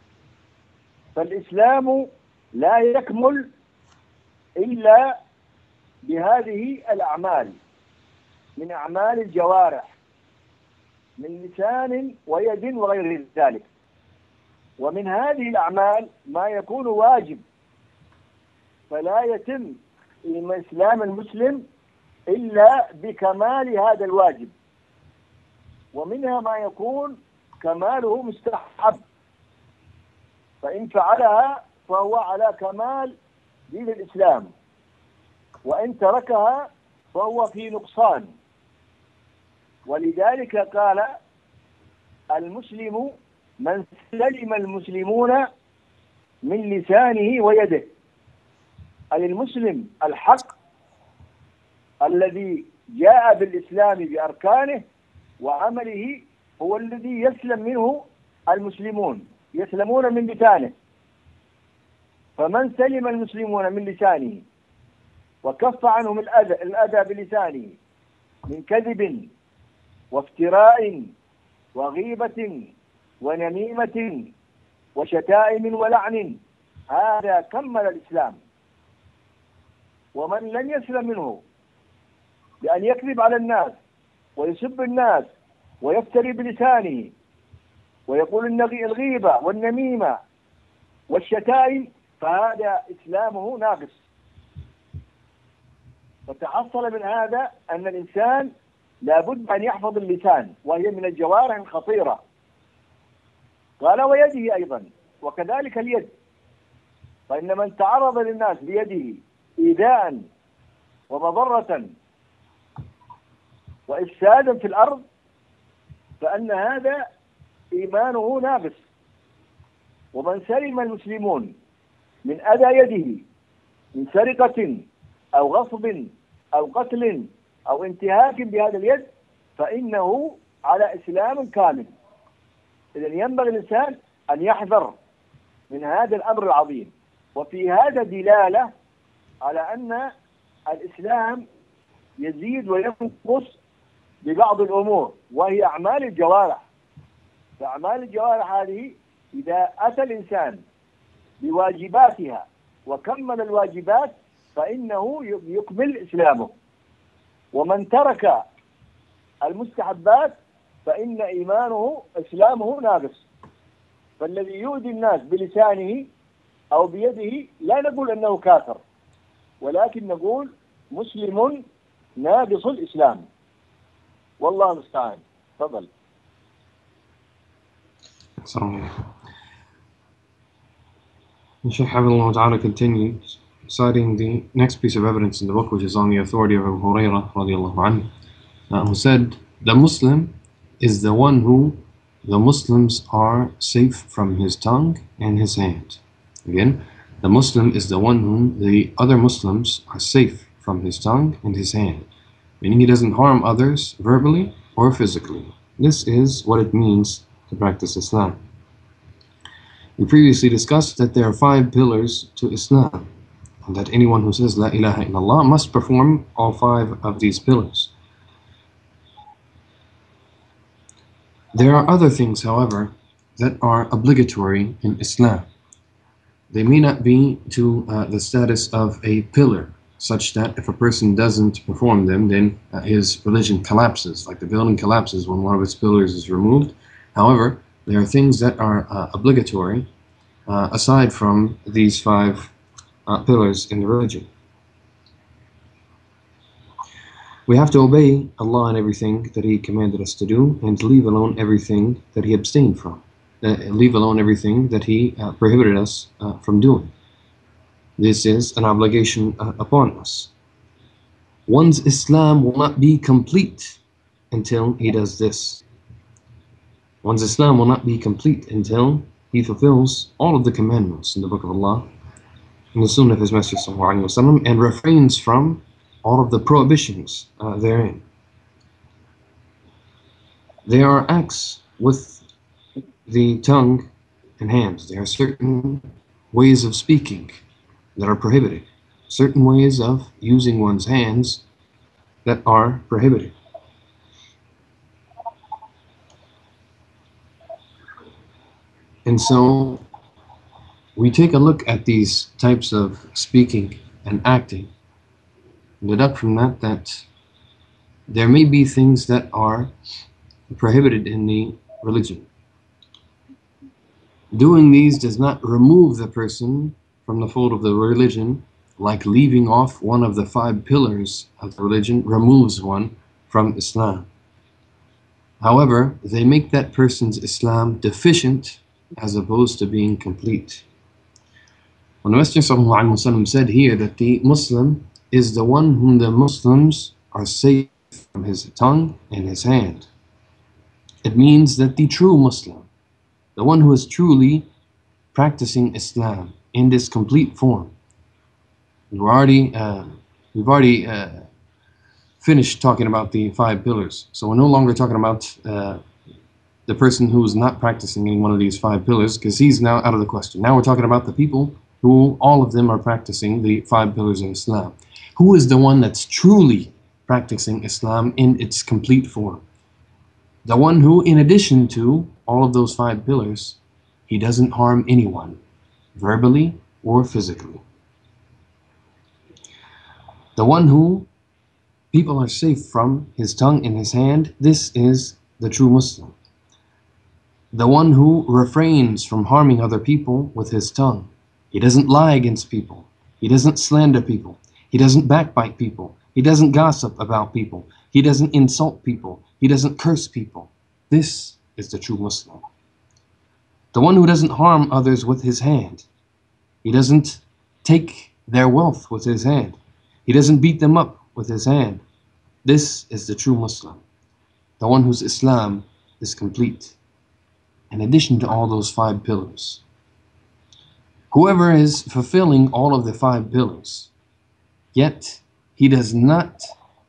فالإسلام لا يكمل إلا بهذه الأعمال من أعمال الجوارح من لسان ويد وغير ذلك. ومن هذه الأعمال ما يكون واجب، فلا يتم إسلام المسلم إلا بكمال هذا الواجب، ومنها ما يكون كماله مستحب، فإن فعلها فهو على كمال دين الإسلام، وإن تركها فهو في نقصان. ولذلك قال المسلم من سلم المسلمون من لسانه ويده، أي المسلم الحق الذي جاء بالإسلام بأركانه وعمله هو الذي يسلم منه المسلمون، يسلمون من لسانه. فمن سلم المسلمون من لسانه وكف عنهم الأذى, الأذى بلسانه من كذب وافتراء وغيبة ونميمة وشتائم ولعن، هذا كمل الإسلام. ومن لم يسلم منه بأن يكذب على الناس ويسب الناس ويفتري بلسانه ويقول الغيبة والنميمة والشتائم، فهذا إسلامه ناقص. فتحصل من هذا أن الإنسان لابد أن يحفظ اللسان، وهي من الجوارح الخطيرة. قال ويده أيضا، وكذلك اليد، فإن من تعرض للناس بيده إيذاء ومضرة وإفسادا في الأرض فأن هذا إيمانه ناقص. ومن سلم المسلمون من أذى يده من سرقة أو غصب أو قتل أو انتهاك بهذا اليد فإنه على إسلام كامل. إذن ينبغي الإنسان أن يحذر من هذا الأمر العظيم. وفي هذا دلالة على أن الإسلام يزيد وينقص ببعض الأمور، وهي أعمال الجوارح. فأعمال الجوارح هذه إذا أتى الإنسان بواجباتها وكمل الواجبات فإنه يكمل إسلامه. ومن ترك المستحبات فإن إيمانه إسلامه ناقص. فالذي يؤذي الناس بلسانه أو بيده لا نقول أنه كافر، ولكن نقول مسلم ناقص الإسلام، والله المستعان. تفضل. Shaykh Habibullah Ta'ala continues, citing the next piece of evidence in the book, which is on the authority of Abu Hurairah radiallahu anhu, uh, who said, the Muslim is the one who the Muslims are safe from his tongue and his hand. Again, the Muslim is the one whom the other Muslims are safe from his tongue and his hand, meaning he doesn't harm others verbally or physically. This is what it means to practice Islam. We previously discussed that there are five pillars to Islam, and that anyone who says La ilaha illallah must perform all five of these pillars. There are other things, however, that are obligatory in Islam. They may not be to uh, the status of a pillar, such that if a person doesn't perform them, then uh, his religion collapses, like the building collapses when one of its pillars is removed. However, there are things that are uh, obligatory uh, aside from these five uh, pillars in the religion. We have to obey Allah in everything that He commanded us to do, and to leave alone everything that He abstained from. Uh, leave alone everything that He uh, prohibited us uh, from doing. This is an obligation uh, upon us. One's Islam will not be complete until he does this. One's Islam will not be complete until he fulfills all of the commandments in the Book of Allah, in the Sunnah of His Messenger sallallahu alaihi wasallam, and refrains from all of the prohibitions uh, therein. There are acts with the tongue and hands. There are certain ways of speaking that are prohibited, certain ways of using one's hands that are prohibited. And so we take a look at these types of speaking and acting, and deduct from that that there may be things that are prohibited in the religion. Doing these does not remove the person from the fold of the religion, like leaving off one of the five pillars of the religion removes one from Islam. However, they make that person's Islam deficient as opposed to being complete. When the Messenger ﷺ said here that the Muslim is the one whom the Muslims are safe from his tongue and his hand, it means that the true Muslim, the one who is truly practicing Islam in this complete form. We've already, uh, we've already uh, finished talking about the five pillars, so we're no longer talking about uh, the person who's not practicing any one of these five pillars, because he's now out of the question. Now we're talking about the people who, all of them, are practicing the five pillars of Islam. Who is the one that's truly practicing Islam in its complete form? The one who, in addition to all of those five pillars, he doesn't harm anyone, verbally or physically. The one who people are safe from his tongue and his hand, this is the true Muslim. The one who refrains from harming other people with his tongue. He doesn't lie against people. He doesn't slander people. He doesn't backbite people. He doesn't gossip about people. He doesn't insult people. He doesn't curse people. This is the true Muslim. The one who doesn't harm others with his hand. He doesn't take their wealth with his hand. He doesn't beat them up with his hand. This is the true Muslim. The one whose Islam is complete, in addition to all those five pillars. Whoever is fulfilling all of the five pillars, yet he does not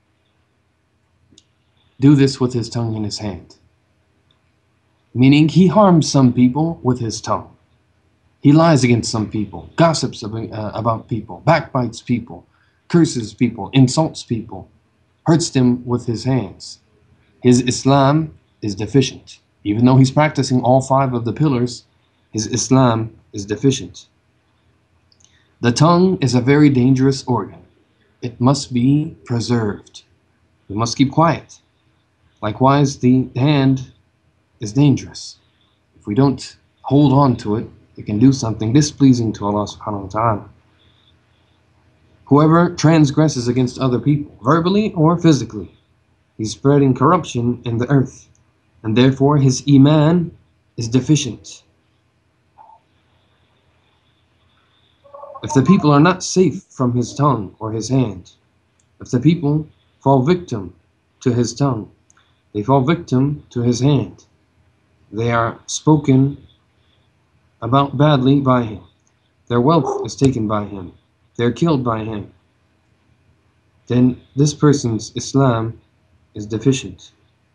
do this with his tongue and his hand. Meaning he harms some people with his tongue. He lies against some people, gossips about people, backbites people, curses people, insults people, hurts them with his hands. His Islam is deficient. Even though he's practicing all five of the pillars, his Islam is deficient. The tongue is a very dangerous organ. It must be preserved. We must keep quiet. Likewise, the hand is dangerous. If we don't hold on to it, it can do something displeasing to Allah subhanahu wa ta'ala. Whoever transgresses against other people, verbally or physically, he's spreading corruption in the earth, and therefore his Iman is deficient. If the people are not safe from his tongue or his hand, if the people fall victim to his tongue, they fall victim to his hand, they are spoken about badly by him, their wealth is taken by him, they're killed by him, then this person's Islam is deficient.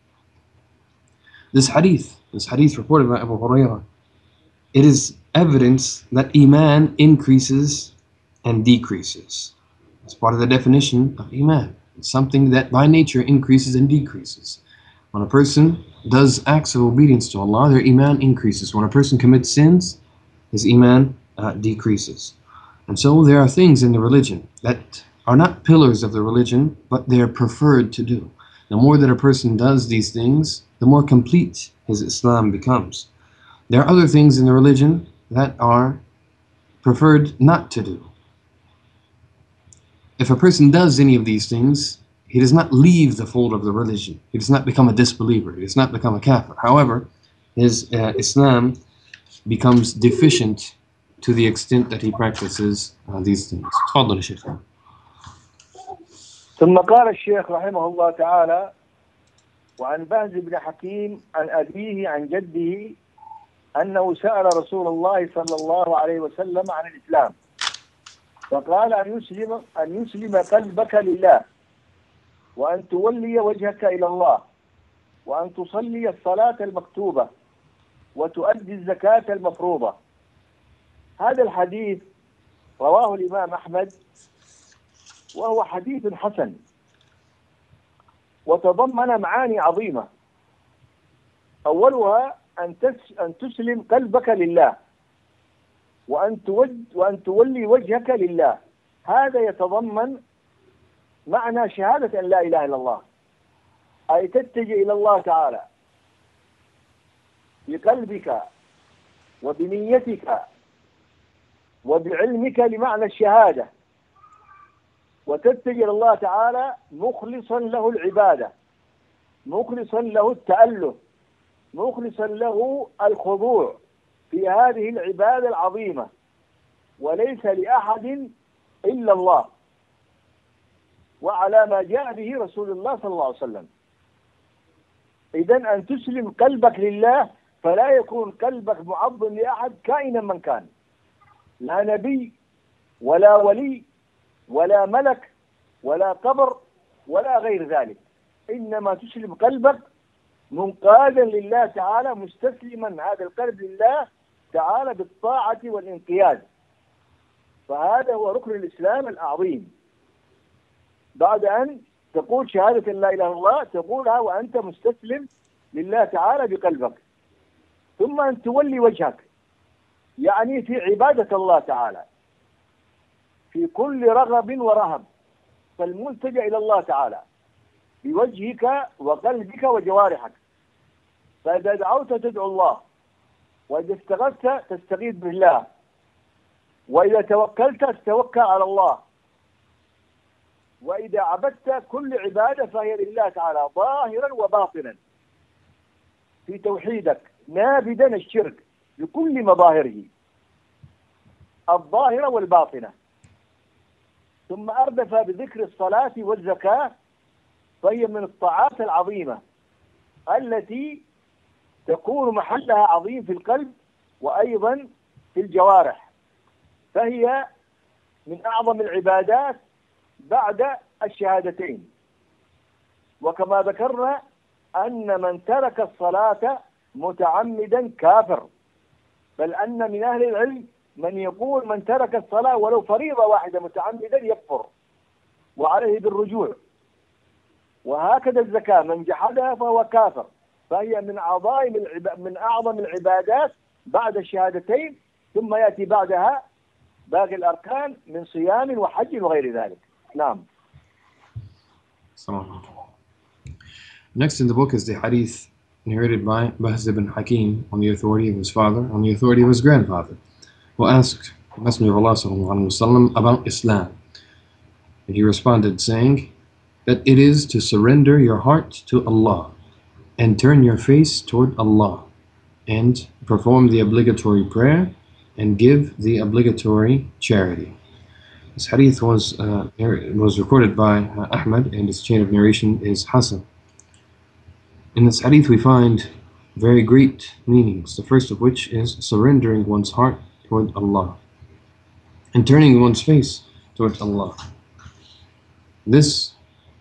This hadith, this hadith reported by Abu Hurairah, it is evidence that Iman increases and decreases. It's part of the definition of Iman. It's something that by nature increases and decreases. When a person does acts of obedience to Allah, their Iman increases. When a person commits sins, his Iman uh, decreases. And so there are things in the religion that are not pillars of the religion, but they are preferred to do. The more that a person does these things, the more complete his Islam becomes. There are other things in the religion that are preferred not to do. If a person does any of these things, he does not leave the fold of the religion. He does not become a disbeliever. He does not become a kafir. However, his uh, Islam becomes deficient to the extent that he practices uh, these things. تفضل يا شيخ. ثم قال الشيخ رحمه الله تعالى: وعن بهز بن حكيم عن أبيه عن جده أنه سأل رسول الله صلى الله عليه وسلم عن الإسلام فقال: أن يسلم أن يسلم قلبك لله، وأن تولي وجهك إلى الله، وأن تصلي الصلاة المكتوبة، وتؤدي الزكاة المفروضة. هذا الحديث رواه الإمام أحمد، وهو حديث حسن وتضمن معاني عظيمة. أولها أن أن تسلم قلبك لله، وأن تود وأن تولي وجهك لله. هذا يتضمن معنى شهادة أن لا إله إلا الله، أي تتجه إلى الله تعالى بقلبك وبنيتك وبعلمك لمعنى الشهادة، وتتجه إلى الله تعالى مخلصا له العبادة، مخلصا له التأله، مخلصا له الخضوع في هذه العبادة العظيمة، وليس لأحد إلا الله، وعلى ما جاء به رسول الله صلى الله عليه وسلم. إذن أن تسلم قلبك لله، فلا يكون قلبك معظم لأحد كائنا من كان، لا نبي ولا ولي ولا ملك ولا قبر ولا غير ذلك، إنما تسلم قلبك منقادا لله تعالى، مستسلما هذا القلب لله تعالى بالطاعة والانقياد. فهذا هو ركن الإسلام العظيم. بعد أن تقول شهادة لا إله إلا الله تقولها وأنت مستسلم لله تعالى بقلبك. ثم أن تولي وجهك، يعني في عبادة الله تعالى في كل رغب ورهب، فالملتجأ إلى الله تعالى بوجهك وقلبك وجوارحك. فإذا دعوت تدعو الله، وإذا استغثت تستغيث بالله، وإذا توكلت تتوكل على الله، وإذا عبدت كل عبادة فهي لله تعالى ظاهرا وباطنا في توحيدك، نابدا الشرك بكل مظاهره الظاهرة والباطنة. ثم أردف بذكر الصلاة والزكاة، فهي من الطاعات العظيمة التي تكون محلها عظيم في القلب وأيضا في الجوارح، فهي من أعظم العبادات بعد الشهادتين. وكما ذكرنا أن من ترك الصلاة متعمدا كافر، بل أن من أهل العلم من يقول من ترك الصلاة ولو فريضة واحدة متعمدا يكفر وعليه بالرجوع. وهكذا الزكاة من جحدها فهو كافر، فهي من عظائم العب... من أعظم العبادات بعد الشهادتين، ثم يأتي بعدها باقي الأركان من صيام وحج وغير ذلك. نعم. Next in the book is the hadith narrated by Bahz ibn Hakim on the authority of his father, on the authority of his grandfather, who asked the Messenger of Allah sallallahu alaihi wasallam about Islam. And he responded saying that it is to surrender your heart to Allah and turn your face toward Allah and perform the obligatory prayer and give the obligatory charity. This hadith was uh, was recorded by uh, Ahmad, and its chain of narration is Hasan. In this hadith we find very great meanings, the first of which is surrendering one's heart toward Allah and turning one's face toward Allah. This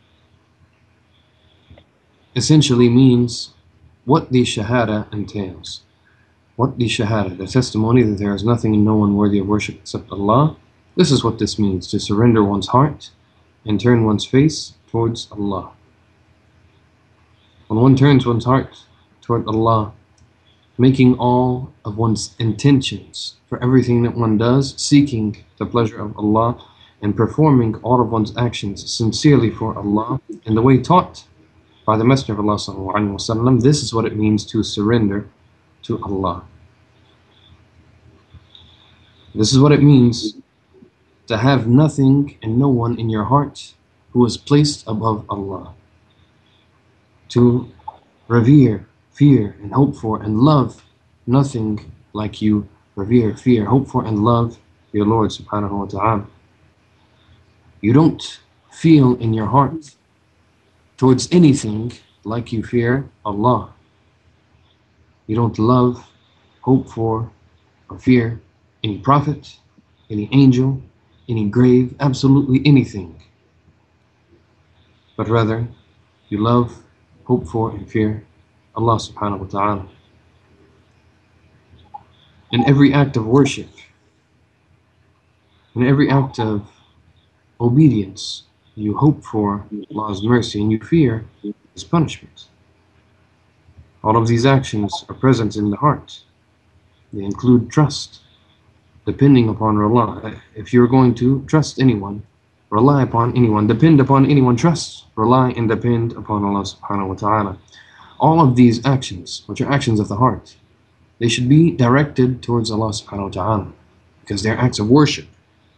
essentially means what the shahada entails. What the shahada, the testimony that there is nothing and no one worthy of worship except Allah. This is what this means, to surrender one's heart and turn one's face towards Allah. When one turns one's heart toward Allah, making all of one's intentions for everything that one does, seeking the pleasure of Allah, and performing all of one's actions sincerely for Allah in the way taught by the Messenger of Allah sallallahu alaihi wasallam, this is what it means to surrender to Allah. This is what it means to have nothing and no one in your heart who is placed above Allah. To revere, fear, and hope for, and love nothing like you revere, fear, hope for, and love your Lord subhanahu wa ta'ala. You don't feel in your heart towards anything like you fear Allah. You don't love, hope for, or fear any prophet, any angel, any grave, absolutely anything. But rather, you love, hope for, and fear Allah subhanahu wa ta'ala. In every act of worship, in every act of obedience, you hope for Allah's mercy and you fear His punishment. All of these actions are present in the heart. They include trust, depending upon Allah. If you're going to trust anyone, rely upon anyone, depend upon anyone, trust, rely, and depend upon Allah subhanahu wa ta'ala. All of these actions, which are actions of the heart, they should be directed towards Allah subhanahu wa ta'ala, because they're acts of worship.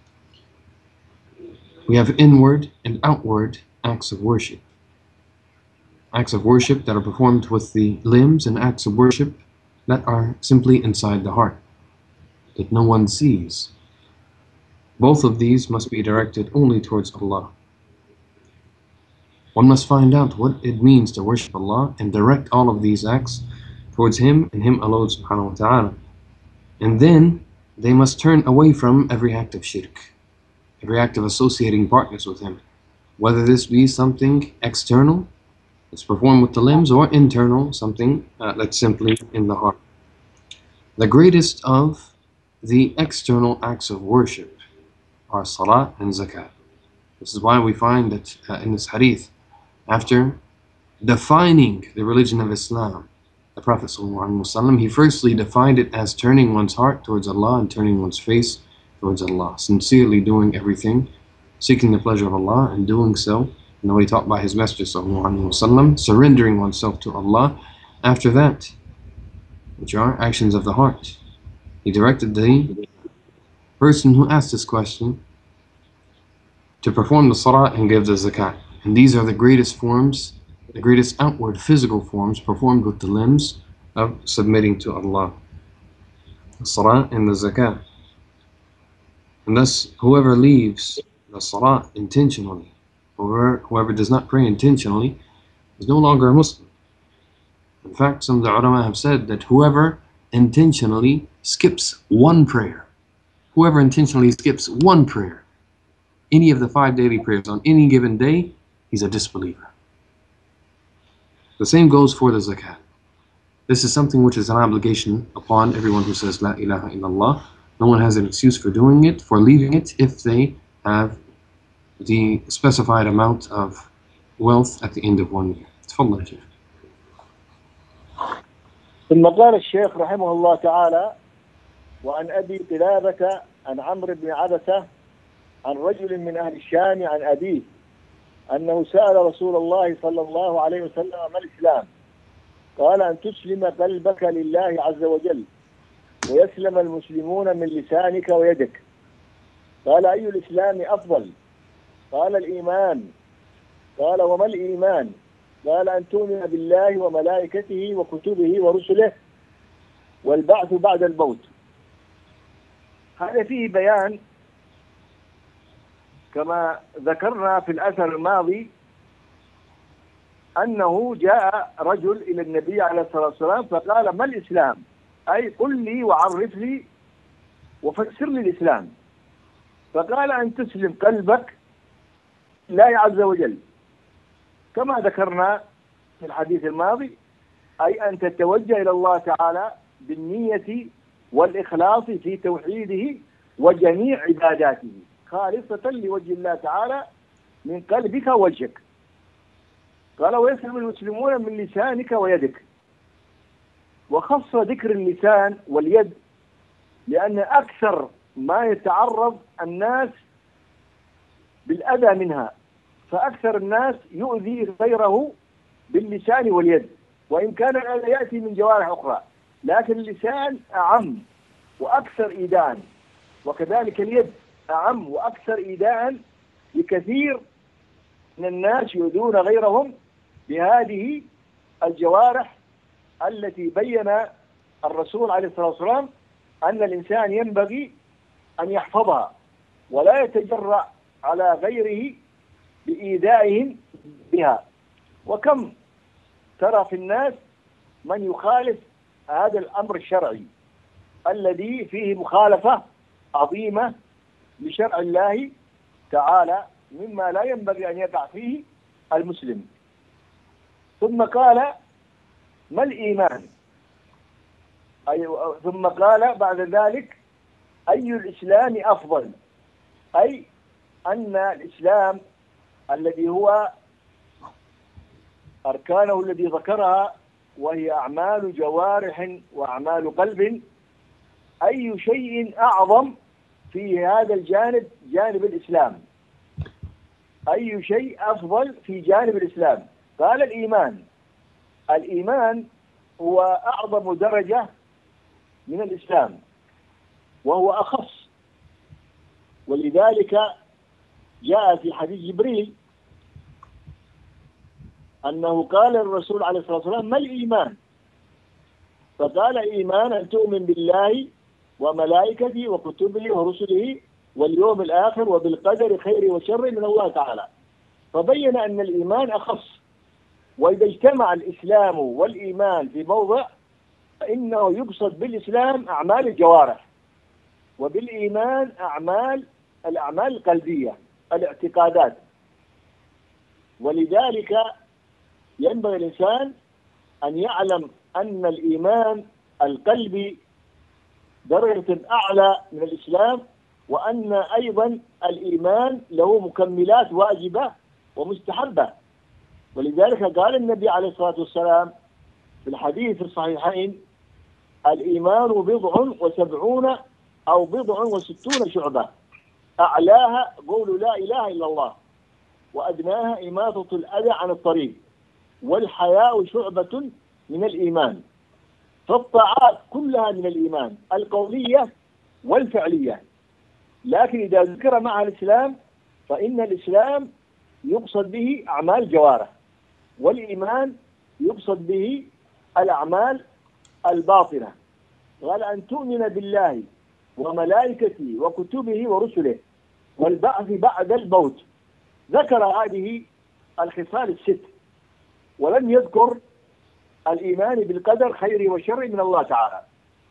We have inward and outward acts of worship. Acts of worship that are performed with the limbs, and acts of worship that are simply inside the heart, that no one sees. Both of these must be directed only towards Allah. One must find out what it means to worship Allah and direct all of these acts towards Him and Him alone subhanahu wa ta'ala. And then they must turn away from every act of shirk, every act of associating partners with Him, whether this be something external that's performed with the limbs, or internal, something uh, that's simply in the heart. The greatest of the external acts of worship are salah and zakat. This is why we find that uh, in this hadith, after defining the religion of Islam, the Prophet ﷺ, he firstly defined it as turning one's heart towards Allah and turning one's face towards Allah, sincerely doing everything, seeking the pleasure of Allah, and doing so in the way taught by His Messenger ﷺ, surrendering oneself to Allah. After that, which are actions of the heart, he directed the person who asked this question to perform the salah and give the zakat. And these are the greatest forms, the greatest outward physical forms performed with the limbs of submitting to Allah, the salah and the zakat. And thus, whoever leaves the salah intentionally, whoever, whoever does not pray intentionally, is no longer a Muslim. In fact, some of the ulama have said that whoever intentionally skips one prayer, whoever intentionally skips one prayer, any of the five daily prayers on any given day, he's a disbeliever. The same goes for the zakat. This is something which is an obligation upon everyone who says La ilaha illallah. No one has an excuse for doing it, for leaving it, if they have the specified amount of wealth at the end of one year. تفضل شيخ. ثم قال الشيخ رحمه الله تعالى: وعن أبي قلابة عن عمرو بن عبسة عن رجل من أهل الشام عن أبيه أنه سأل رسول الله صلى الله عليه وسلم ما الإسلام؟ قال: أن تسلم قلبك لله عز وجل ويسلم المسلمون من لسانك ويدك. قال: أي الإسلام أفضل؟ قال: الإيمان. قال: وما الإيمان؟ قال: أن تؤمن بالله وملائكته وكتبه ورسله والبعث بعد الموت. هذا فيه بيان كما ذكرنا في الأثر الماضي أنه جاء رجل إلى النبي عليه الصلاة والسلام فقال: ما الإسلام؟ أي قل لي وعرف لي وفسر لي الإسلام. فقال: أن تسلم قلبك لله عز وجل، كما ذكرنا في الحديث الماضي، أي أن تتوجه إلى الله تعالى بالنية والإخلاص في توحيده وجميع عباداته خالصة لوجه الله تعالى من قلبك ووجهك. قال: ويسلم المسلمون من لسانك ويدك. وخص ذكر اللسان واليد لأن أكثر ما يتعرض الناس بالأذى منها، فأكثر الناس يؤذي غيره باللسان واليد، وإن كان الأذى يأتي من جوارح أخرى، لكن اللسان أعم وأكثر إيذاء، وكذلك اليد أعم وأكثر إيذاء لكثير من الناس يؤذون غيرهم بهذه الجوارح التي بين الرسول عليه الصلاة والسلام أن الإنسان ينبغي أن يحفظها ولا يتجرأ على غيره بإيذائهم بها. وكم ترى في الناس من يخالف هذا الأمر الشرعي الذي فيه مخالفة عظيمة لشرع الله تعالى مما لا ينبغي أن يقع فيه المسلم. ثم قال: ما الإيمان؟ أي ثم قال بعد ذلك: أي الإسلام أفضل؟ أي أن الإسلام الذي هو أركانه الذي ذكرها وهي أعمال جوارح وأعمال قلب، أي شيء أعظم في هذا الجانب جانب الإسلام؟ أي شيء أفضل في جانب الإسلام؟ قال: الإيمان. الإيمان هو أعظم درجة من الإسلام وهو أخص، ولذلك جاء في حديث جبريل أنه قال الرسول عليه الصلاة والسلام: ما الإيمان؟ فقال: الإيمان أن تؤمن بالله وملائكته وكتبه ورسله واليوم الآخر وبالقدر خير وشر من الله تعالى. فبين أن الإيمان أخص، وإذا اجتمع الإسلام والإيمان في موضع فإنه يقصد بالإسلام أعمال الجوارح، وبالإيمان أعمال الأعمال القلبية الاعتقادات. ولذلك ينبغي الإنسان أن يعلم أن الإيمان القلبي درجة أعلى من الإسلام، وأن أيضا الإيمان له مكملات واجبة ومستحبة. ولذلك قال النبي عليه الصلاة والسلام في الحديث في الصحيحين: الإيمان بضع وسبعون أو بضع وستون شعبة، أعلاها قول لا إله إلا الله، وأدناها إماطة الأذى عن الطريق، والحياء شعبة من الإيمان. فالطاعات كلها من الإيمان القولية والفعلية، لكن إذا ذكر معها الإسلام فإن الإسلام يقصد به أعمال جوارح، والإيمان يقصد به الأعمال الباطنة. قال: أن تؤمن بالله وملائكته وكتبه ورسله والبعث بعد الموت. ذكر هذه الخصال الست، ولم يذكر الإيمان بالقدر خير وشر من الله تعالى،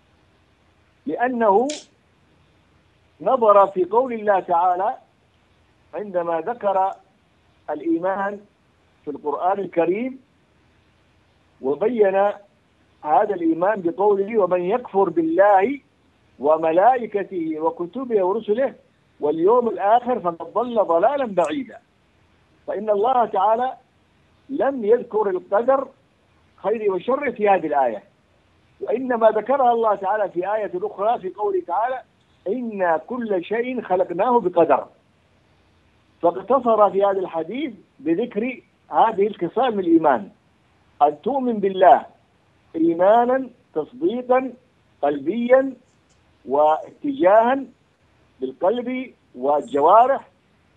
لأنه نظر في قول الله تعالى عندما ذكر الإيمان في القرآن الكريم، وبين هذا الإيمان بقوله: ومن يكفر بالله وملائكته وكتبه ورسله واليوم الآخر فقد ضل ضلالا بعيدا. فإن الله تعالى لم يذكر القدر خير وشر في هذه الآية، وإنما ذكرها الله تعالى في آية أخرى في قوله تعالى: إنا كل شيء خلقناه بقدر. فاقتصر في هذا الحديث بذكر هذه الخصال من الإيمان: أن تؤمن بالله إيمانا تصديقا قلبيا واتجاها بالقلب والجوارح،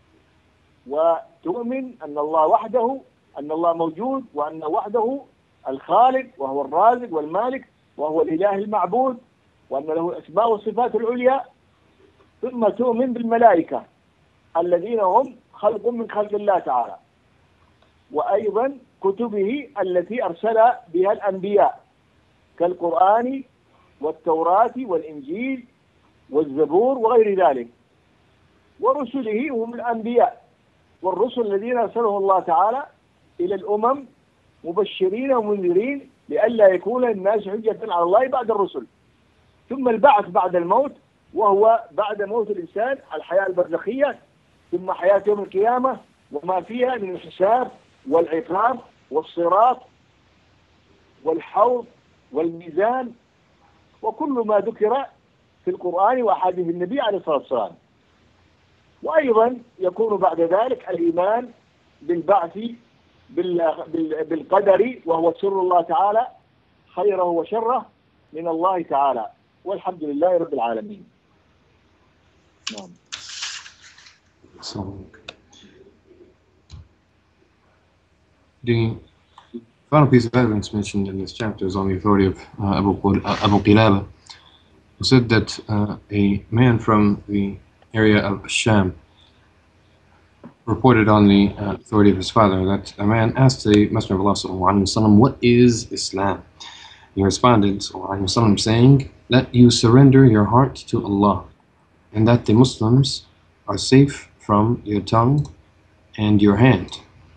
وتؤمن أن الله وحده، أن الله موجود، وأن وحده الخالق وهو الرازق والمالك وهو الإله المعبود، وأن له الأسماء والصفات العليا. ثم تؤمن بالملائكة الذين هم خلق من خلق الله تعالى، وأيضا كتبه التي أرسل بها الأنبياء كالقرآن والتوراة والإنجيل والزبور وغير ذلك، ورسله هم الأنبياء والرسل الذين أرسلهم الله تعالى إلى الأمم مبشرين ومنذرين لئلا يكون الناس حجة على الله بعد الرسل. ثم البعث بعد الموت، وهو بعد موت الإنسان الحياة البرزخية، ثم حياة يوم القيامة وما فيها من الحساب والعقاب والصراط والحوض والميزان، وكل ما ذكر في القرآن وأحاديث النبي عليه الصلاة والسلام. وأيضا يكون بعد ذلك الإيمان بالبعث بالقدر، وهو سر الله تعالى خيره وشره من الله تعالى، والحمد لله رب العالمين. نعم. The final piece of evidence mentioned in this chapter is on the authority of uh, Abu, Qul- uh, Abu Qilaba, who said that uh, a man from the area of Sham reported on the uh, authority of his father that a man asked the Messenger of Allah sallallahu alaihi wasallam, "What is Islam?" He responded sallallahu alaihi wasallam, saying that you surrender your heart to Allah, and that the Muslims are safe from your tongue and your hand.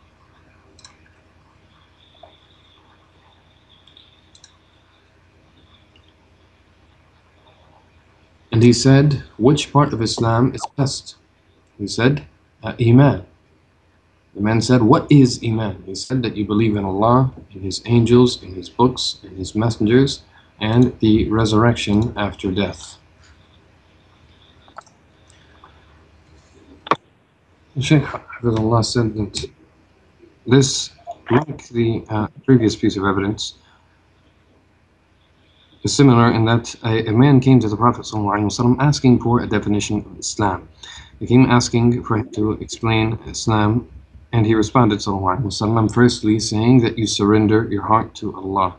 And he said, which part of Islam is best? He said, uh, Iman. The man said, what is Iman? He said that you believe in Allah, in His angels, in His books, in His messengers, and the resurrection after death. The Shaykh Hafidhullah said that this, like the uh, previous piece of evidence, is similar in that a, a man came to the Prophet ﷺ asking for a definition of Islam. He came asking for him to explain Islam, and he responded ﷺ, firstly saying that you surrender your heart to Allah.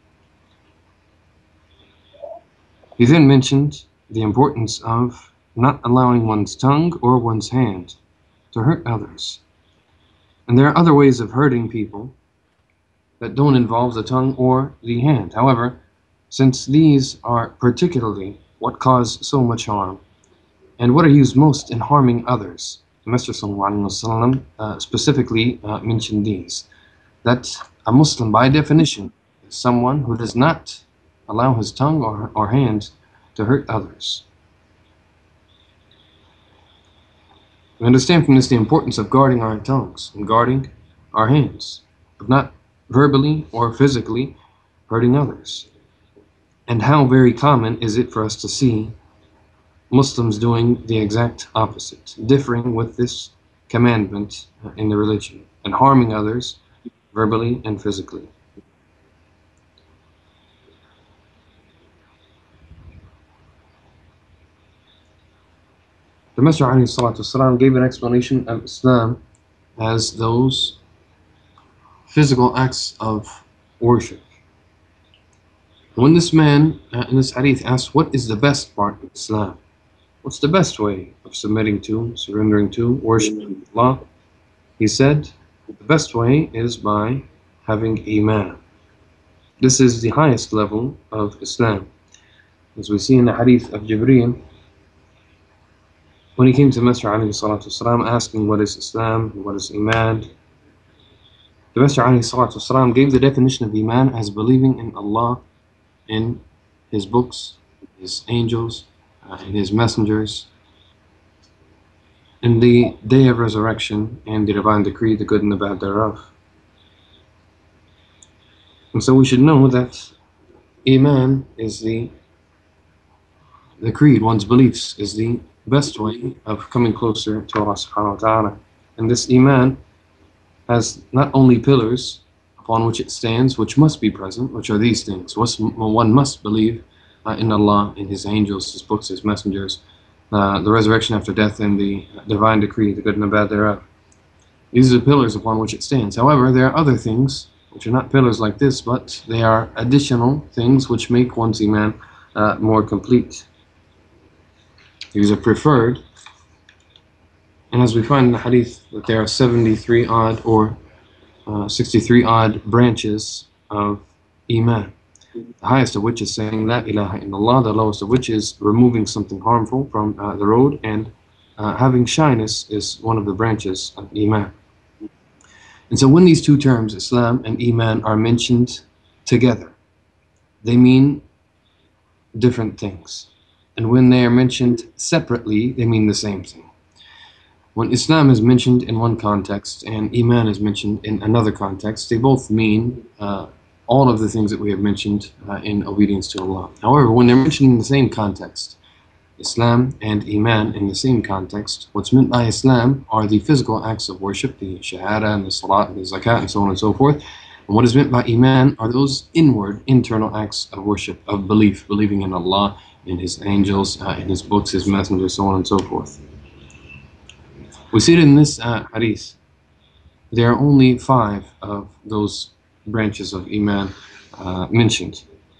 He then mentioned the importance of not allowing one's tongue or one's hand to hurt others. And there are other ways of hurting people that don't involve the tongue or the hand. However, since these are particularly what cause so much harm, and what are used most in harming others, the Messenger ﷺ, uh, specifically uh, mentioned these, that a Muslim by definition is someone who does not allow his tongue or, or hand to hurt others. We understand from this the importance of guarding our tongues and guarding our hands, of not verbally or physically hurting others. And how very common is it for us to see Muslims doing the exact opposite, differing with this commandment in the religion, and harming others verbally and physically. The Messenger ﷺ gave an explanation of Islam as those physical acts of worship. When this man uh, in this hadith asked, what is the best part of Islam? What's the best way of submitting to, surrendering to, worshiping Allah? He said, the best way is by having Iman. This is the highest level of Islam. As we see in the hadith of Jibreel, when he came to Messenger ﷺ asking what is Islam, what is Iman, the Messenger ﷺ gave the definition of Iman as believing in Allah, in His books, His angels, uh, in His messengers, in the day of resurrection, and the divine decree, the good and the bad thereof. And so we should know that Iman is the the creed, one's beliefs, is the best way of coming closer to Allah subhanahu wa ta'ala. And this Iman has not only pillars upon which it stands, which must be present, which are these things. One must believe uh, in Allah, in His angels, His books, His messengers, uh, the resurrection after death, and the divine decree, the good and the bad thereof. These are the pillars upon which it stands. However, there are other things which are not pillars like this, but they are additional things which make one's Iman uh, more complete. These are preferred, and as we find in the hadith that there are seventy-three odd or uh, sixty-three odd branches of Iman, the highest of which is saying La ilaha illallah, the lowest of which is removing something harmful from uh, the road, and uh, having shyness is one of the branches of Iman. And so when these two terms, Islam and Iman, are mentioned together, they mean different things. And when they are mentioned separately, they mean the same thing. When Islam is mentioned in one context and Iman is mentioned in another context, they both mean uh, all of the things that we have mentioned uh, in obedience to Allah. However, when they're mentioned in the same context, Islam and Iman in the same context, what's meant by Islam are the physical acts of worship, the Shahada and the Salat and the Zakat and so on and so forth. And what is meant by Iman are those inward, internal acts of worship, of belief, believing in Allah, in His angels, uh, in His books, His messengers, so on and so forth. We see it in this uh, hadith there are only five of those branches of Iman uh, mentioned.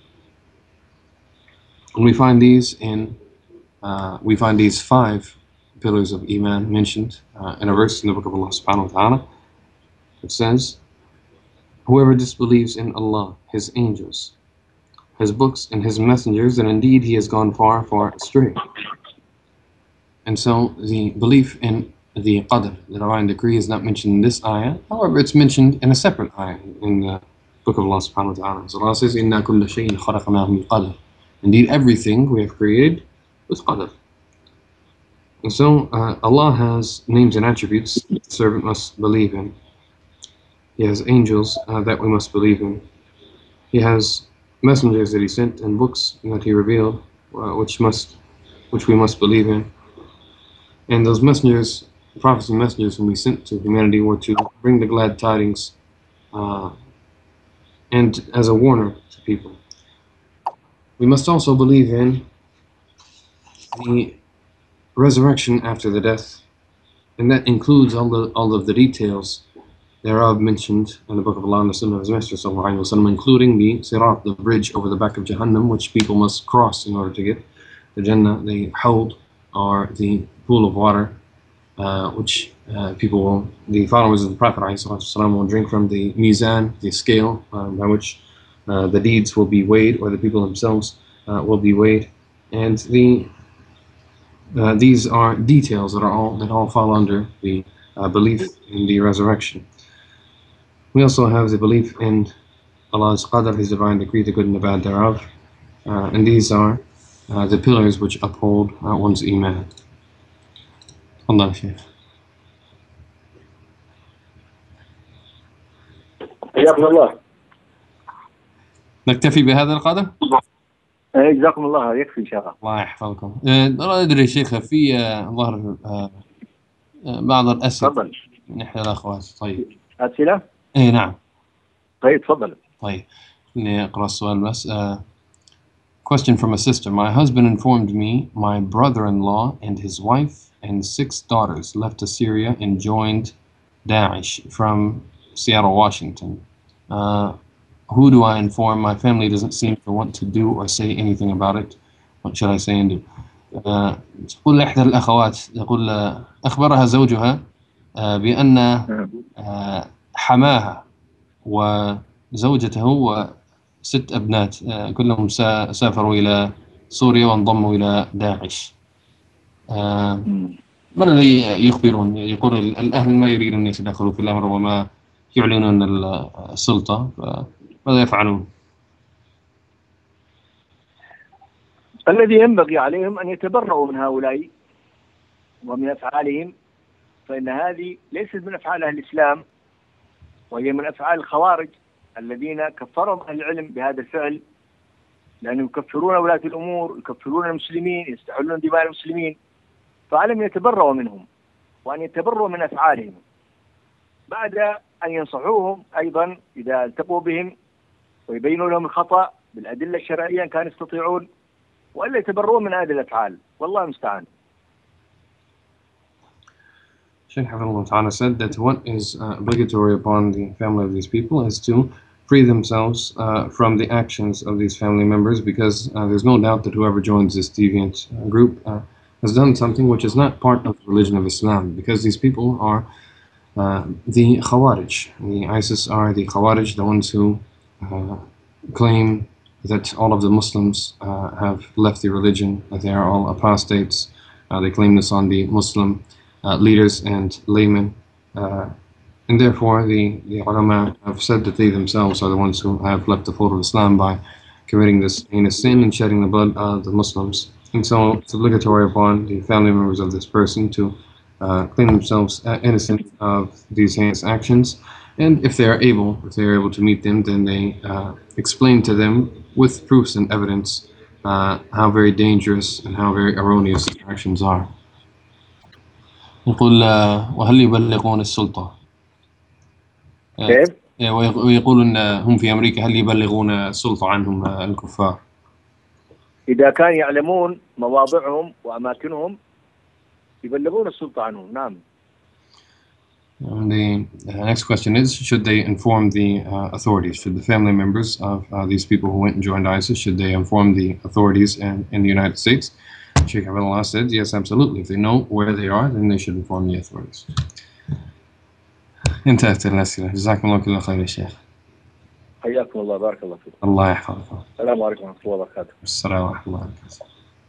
And we find these in uh, we find these five pillars of Iman mentioned uh, in a verse in the book of Allah subhanahu wa ta'ala. It says, whoever disbelieves in Allah, His angels, His books, and His messengers, then indeed he has gone far, far astray. And so the belief in the Qadr, the divine decree, is not mentioned in this ayah. However, it's mentioned in a separate ayah in the book of Allah subhanahu wa ta'ala. So Allah says, إِنَّا كُلَّ شَيْءٍ خَلَقْنَاهُ بِقَدْرٍ. Indeed, everything we have created with Qadr. And so uh, Allah has names and attributes that the servant must believe in. He has angels uh, that we must believe in. He has messengers that He sent and books that He revealed, uh, which must, which we must believe in. And those messengers, prophets and messengers whom we sent to humanity, were to bring the glad tidings uh, and as a warner to people. We must also believe in the resurrection after the death, and that includes all the all of the details thereof mentioned in the book of Allah and the Sunnah of His Master sallallahu alaihi wasallam, including the Sirat, the bridge over the back of Jahannam, which people must cross in order to get the Jannah, the Hawd, or the pool of water, uh, which uh, people will, the followers of the Prophet ﷺ will drink from, the Mizan, the scale uh, by which uh, the deeds will be weighed, or the people themselves uh, will be weighed, and the uh, these are details that are all that all fall under the uh, belief in the resurrection. We also have the belief in Allah's Qadr, His divine decree, the good and the bad thereof, uh, and these are uh, the pillars which uphold uh, one's Iman. Allah Shaykh. حياكم الله. نكتفي بهذا القدر؟ جزاكم الله، يكفي إن شاء الله. الله يحفظكم. أه أدري شيخ في أه ظهر أه بعض الأسئلة تفضل. من إحدى الأخوات. طيب. أسئلة؟ إيه نعم. طيب تفضل. طيب. خليني أقرأ السؤال بس. Uh, question from a sister. My husband informed me my brother-in-law and his wife and six daughters left Syria and joined Daesh from Seattle, Washington. Uh, who do I inform? My family doesn't seem to want to do or say anything about it. What should I say and do? Uh, تقول إحدى الأخوات يقول أخبرها زوجها بأن حماها وزوجته وست أبنات كلهم سافروا إلى سوريا وانضموا إلى داعش. ما الذي يخبرون؟ يقول الأهل ما يريدون أن يتدخلوا في الأمر وما يعلنون السلطة، فماذا يفعلون؟ الذي ينبغي عليهم أن يتبرؤوا من هؤلاء ومن أفعالهم، فإن هذه ليست من أفعال أهل الإسلام، وهي من أفعال الخوارج الذين كفرهم أهل العلم بهذا الفعل، لأنهم يكفرون ولاة الأمور، يكفرون المسلمين، يستحلون دماء المسلمين، فعلم يتبرؤوا منهم وأن يتبرؤوا من أفعالهم، بعد أن ينصحوهم أيضا إذا التقوا بهم ويبينوا لهم الخطأ بالأدلة الشرعية إن كانوا يستطيعون، وألا يتبرؤوا من هذه الأفعال، والله المستعان. Shaykh Hafidhullah Ta'ala said that what is uh, obligatory upon the family of these people is to free themselves uh, from the actions of these family members, because uh, there's no doubt that whoever joins this deviant uh, group uh, has done something which is not part of the religion of Islam, because these people are uh, the Khawarij. The ISIS are the Khawarij, the ones who uh, claim that all of the Muslims uh, have left the religion, that they are all apostates. Uh, they claim this on the Muslim uh, leaders and laymen. Uh, and therefore, the, the ulama have said that they themselves are the ones who have left the fold of Islam by committing this heinous sin and shedding the blood of the Muslims. And so it's obligatory upon the family members of this person to uh, claim themselves uh, innocent of these heinous actions. And if they are able, if they are able to meet them, then they uh, explain to them with proofs and evidence uh, how very dangerous and how very erroneous their actions are. يقول وهل يبلغون السلطة؟ كيف؟ ويقولون هم في أمريكا هل يبلغون السلطة عنهم الكفار؟ إذا كان يعلمون مواضعهم وأماكنهم يبلغون السلطة عنهم، نعم. And the uh, next question is, should they inform the uh, authorities? Should the family members of uh, these people who went and joined ISIS, should they inform the authorities in, in the United States? Sheikh Abdullah said, yes, absolutely. If they know where they are, then they should inform the authorities. انتهت الأسئلة. جزاكم الله كل خير يا شيخ. حياكم الله، بارك الله فيكم. الله يحفظك. السلام عليكم ورحمة الله وبركاته. السلام ورحمة الله وبركاته.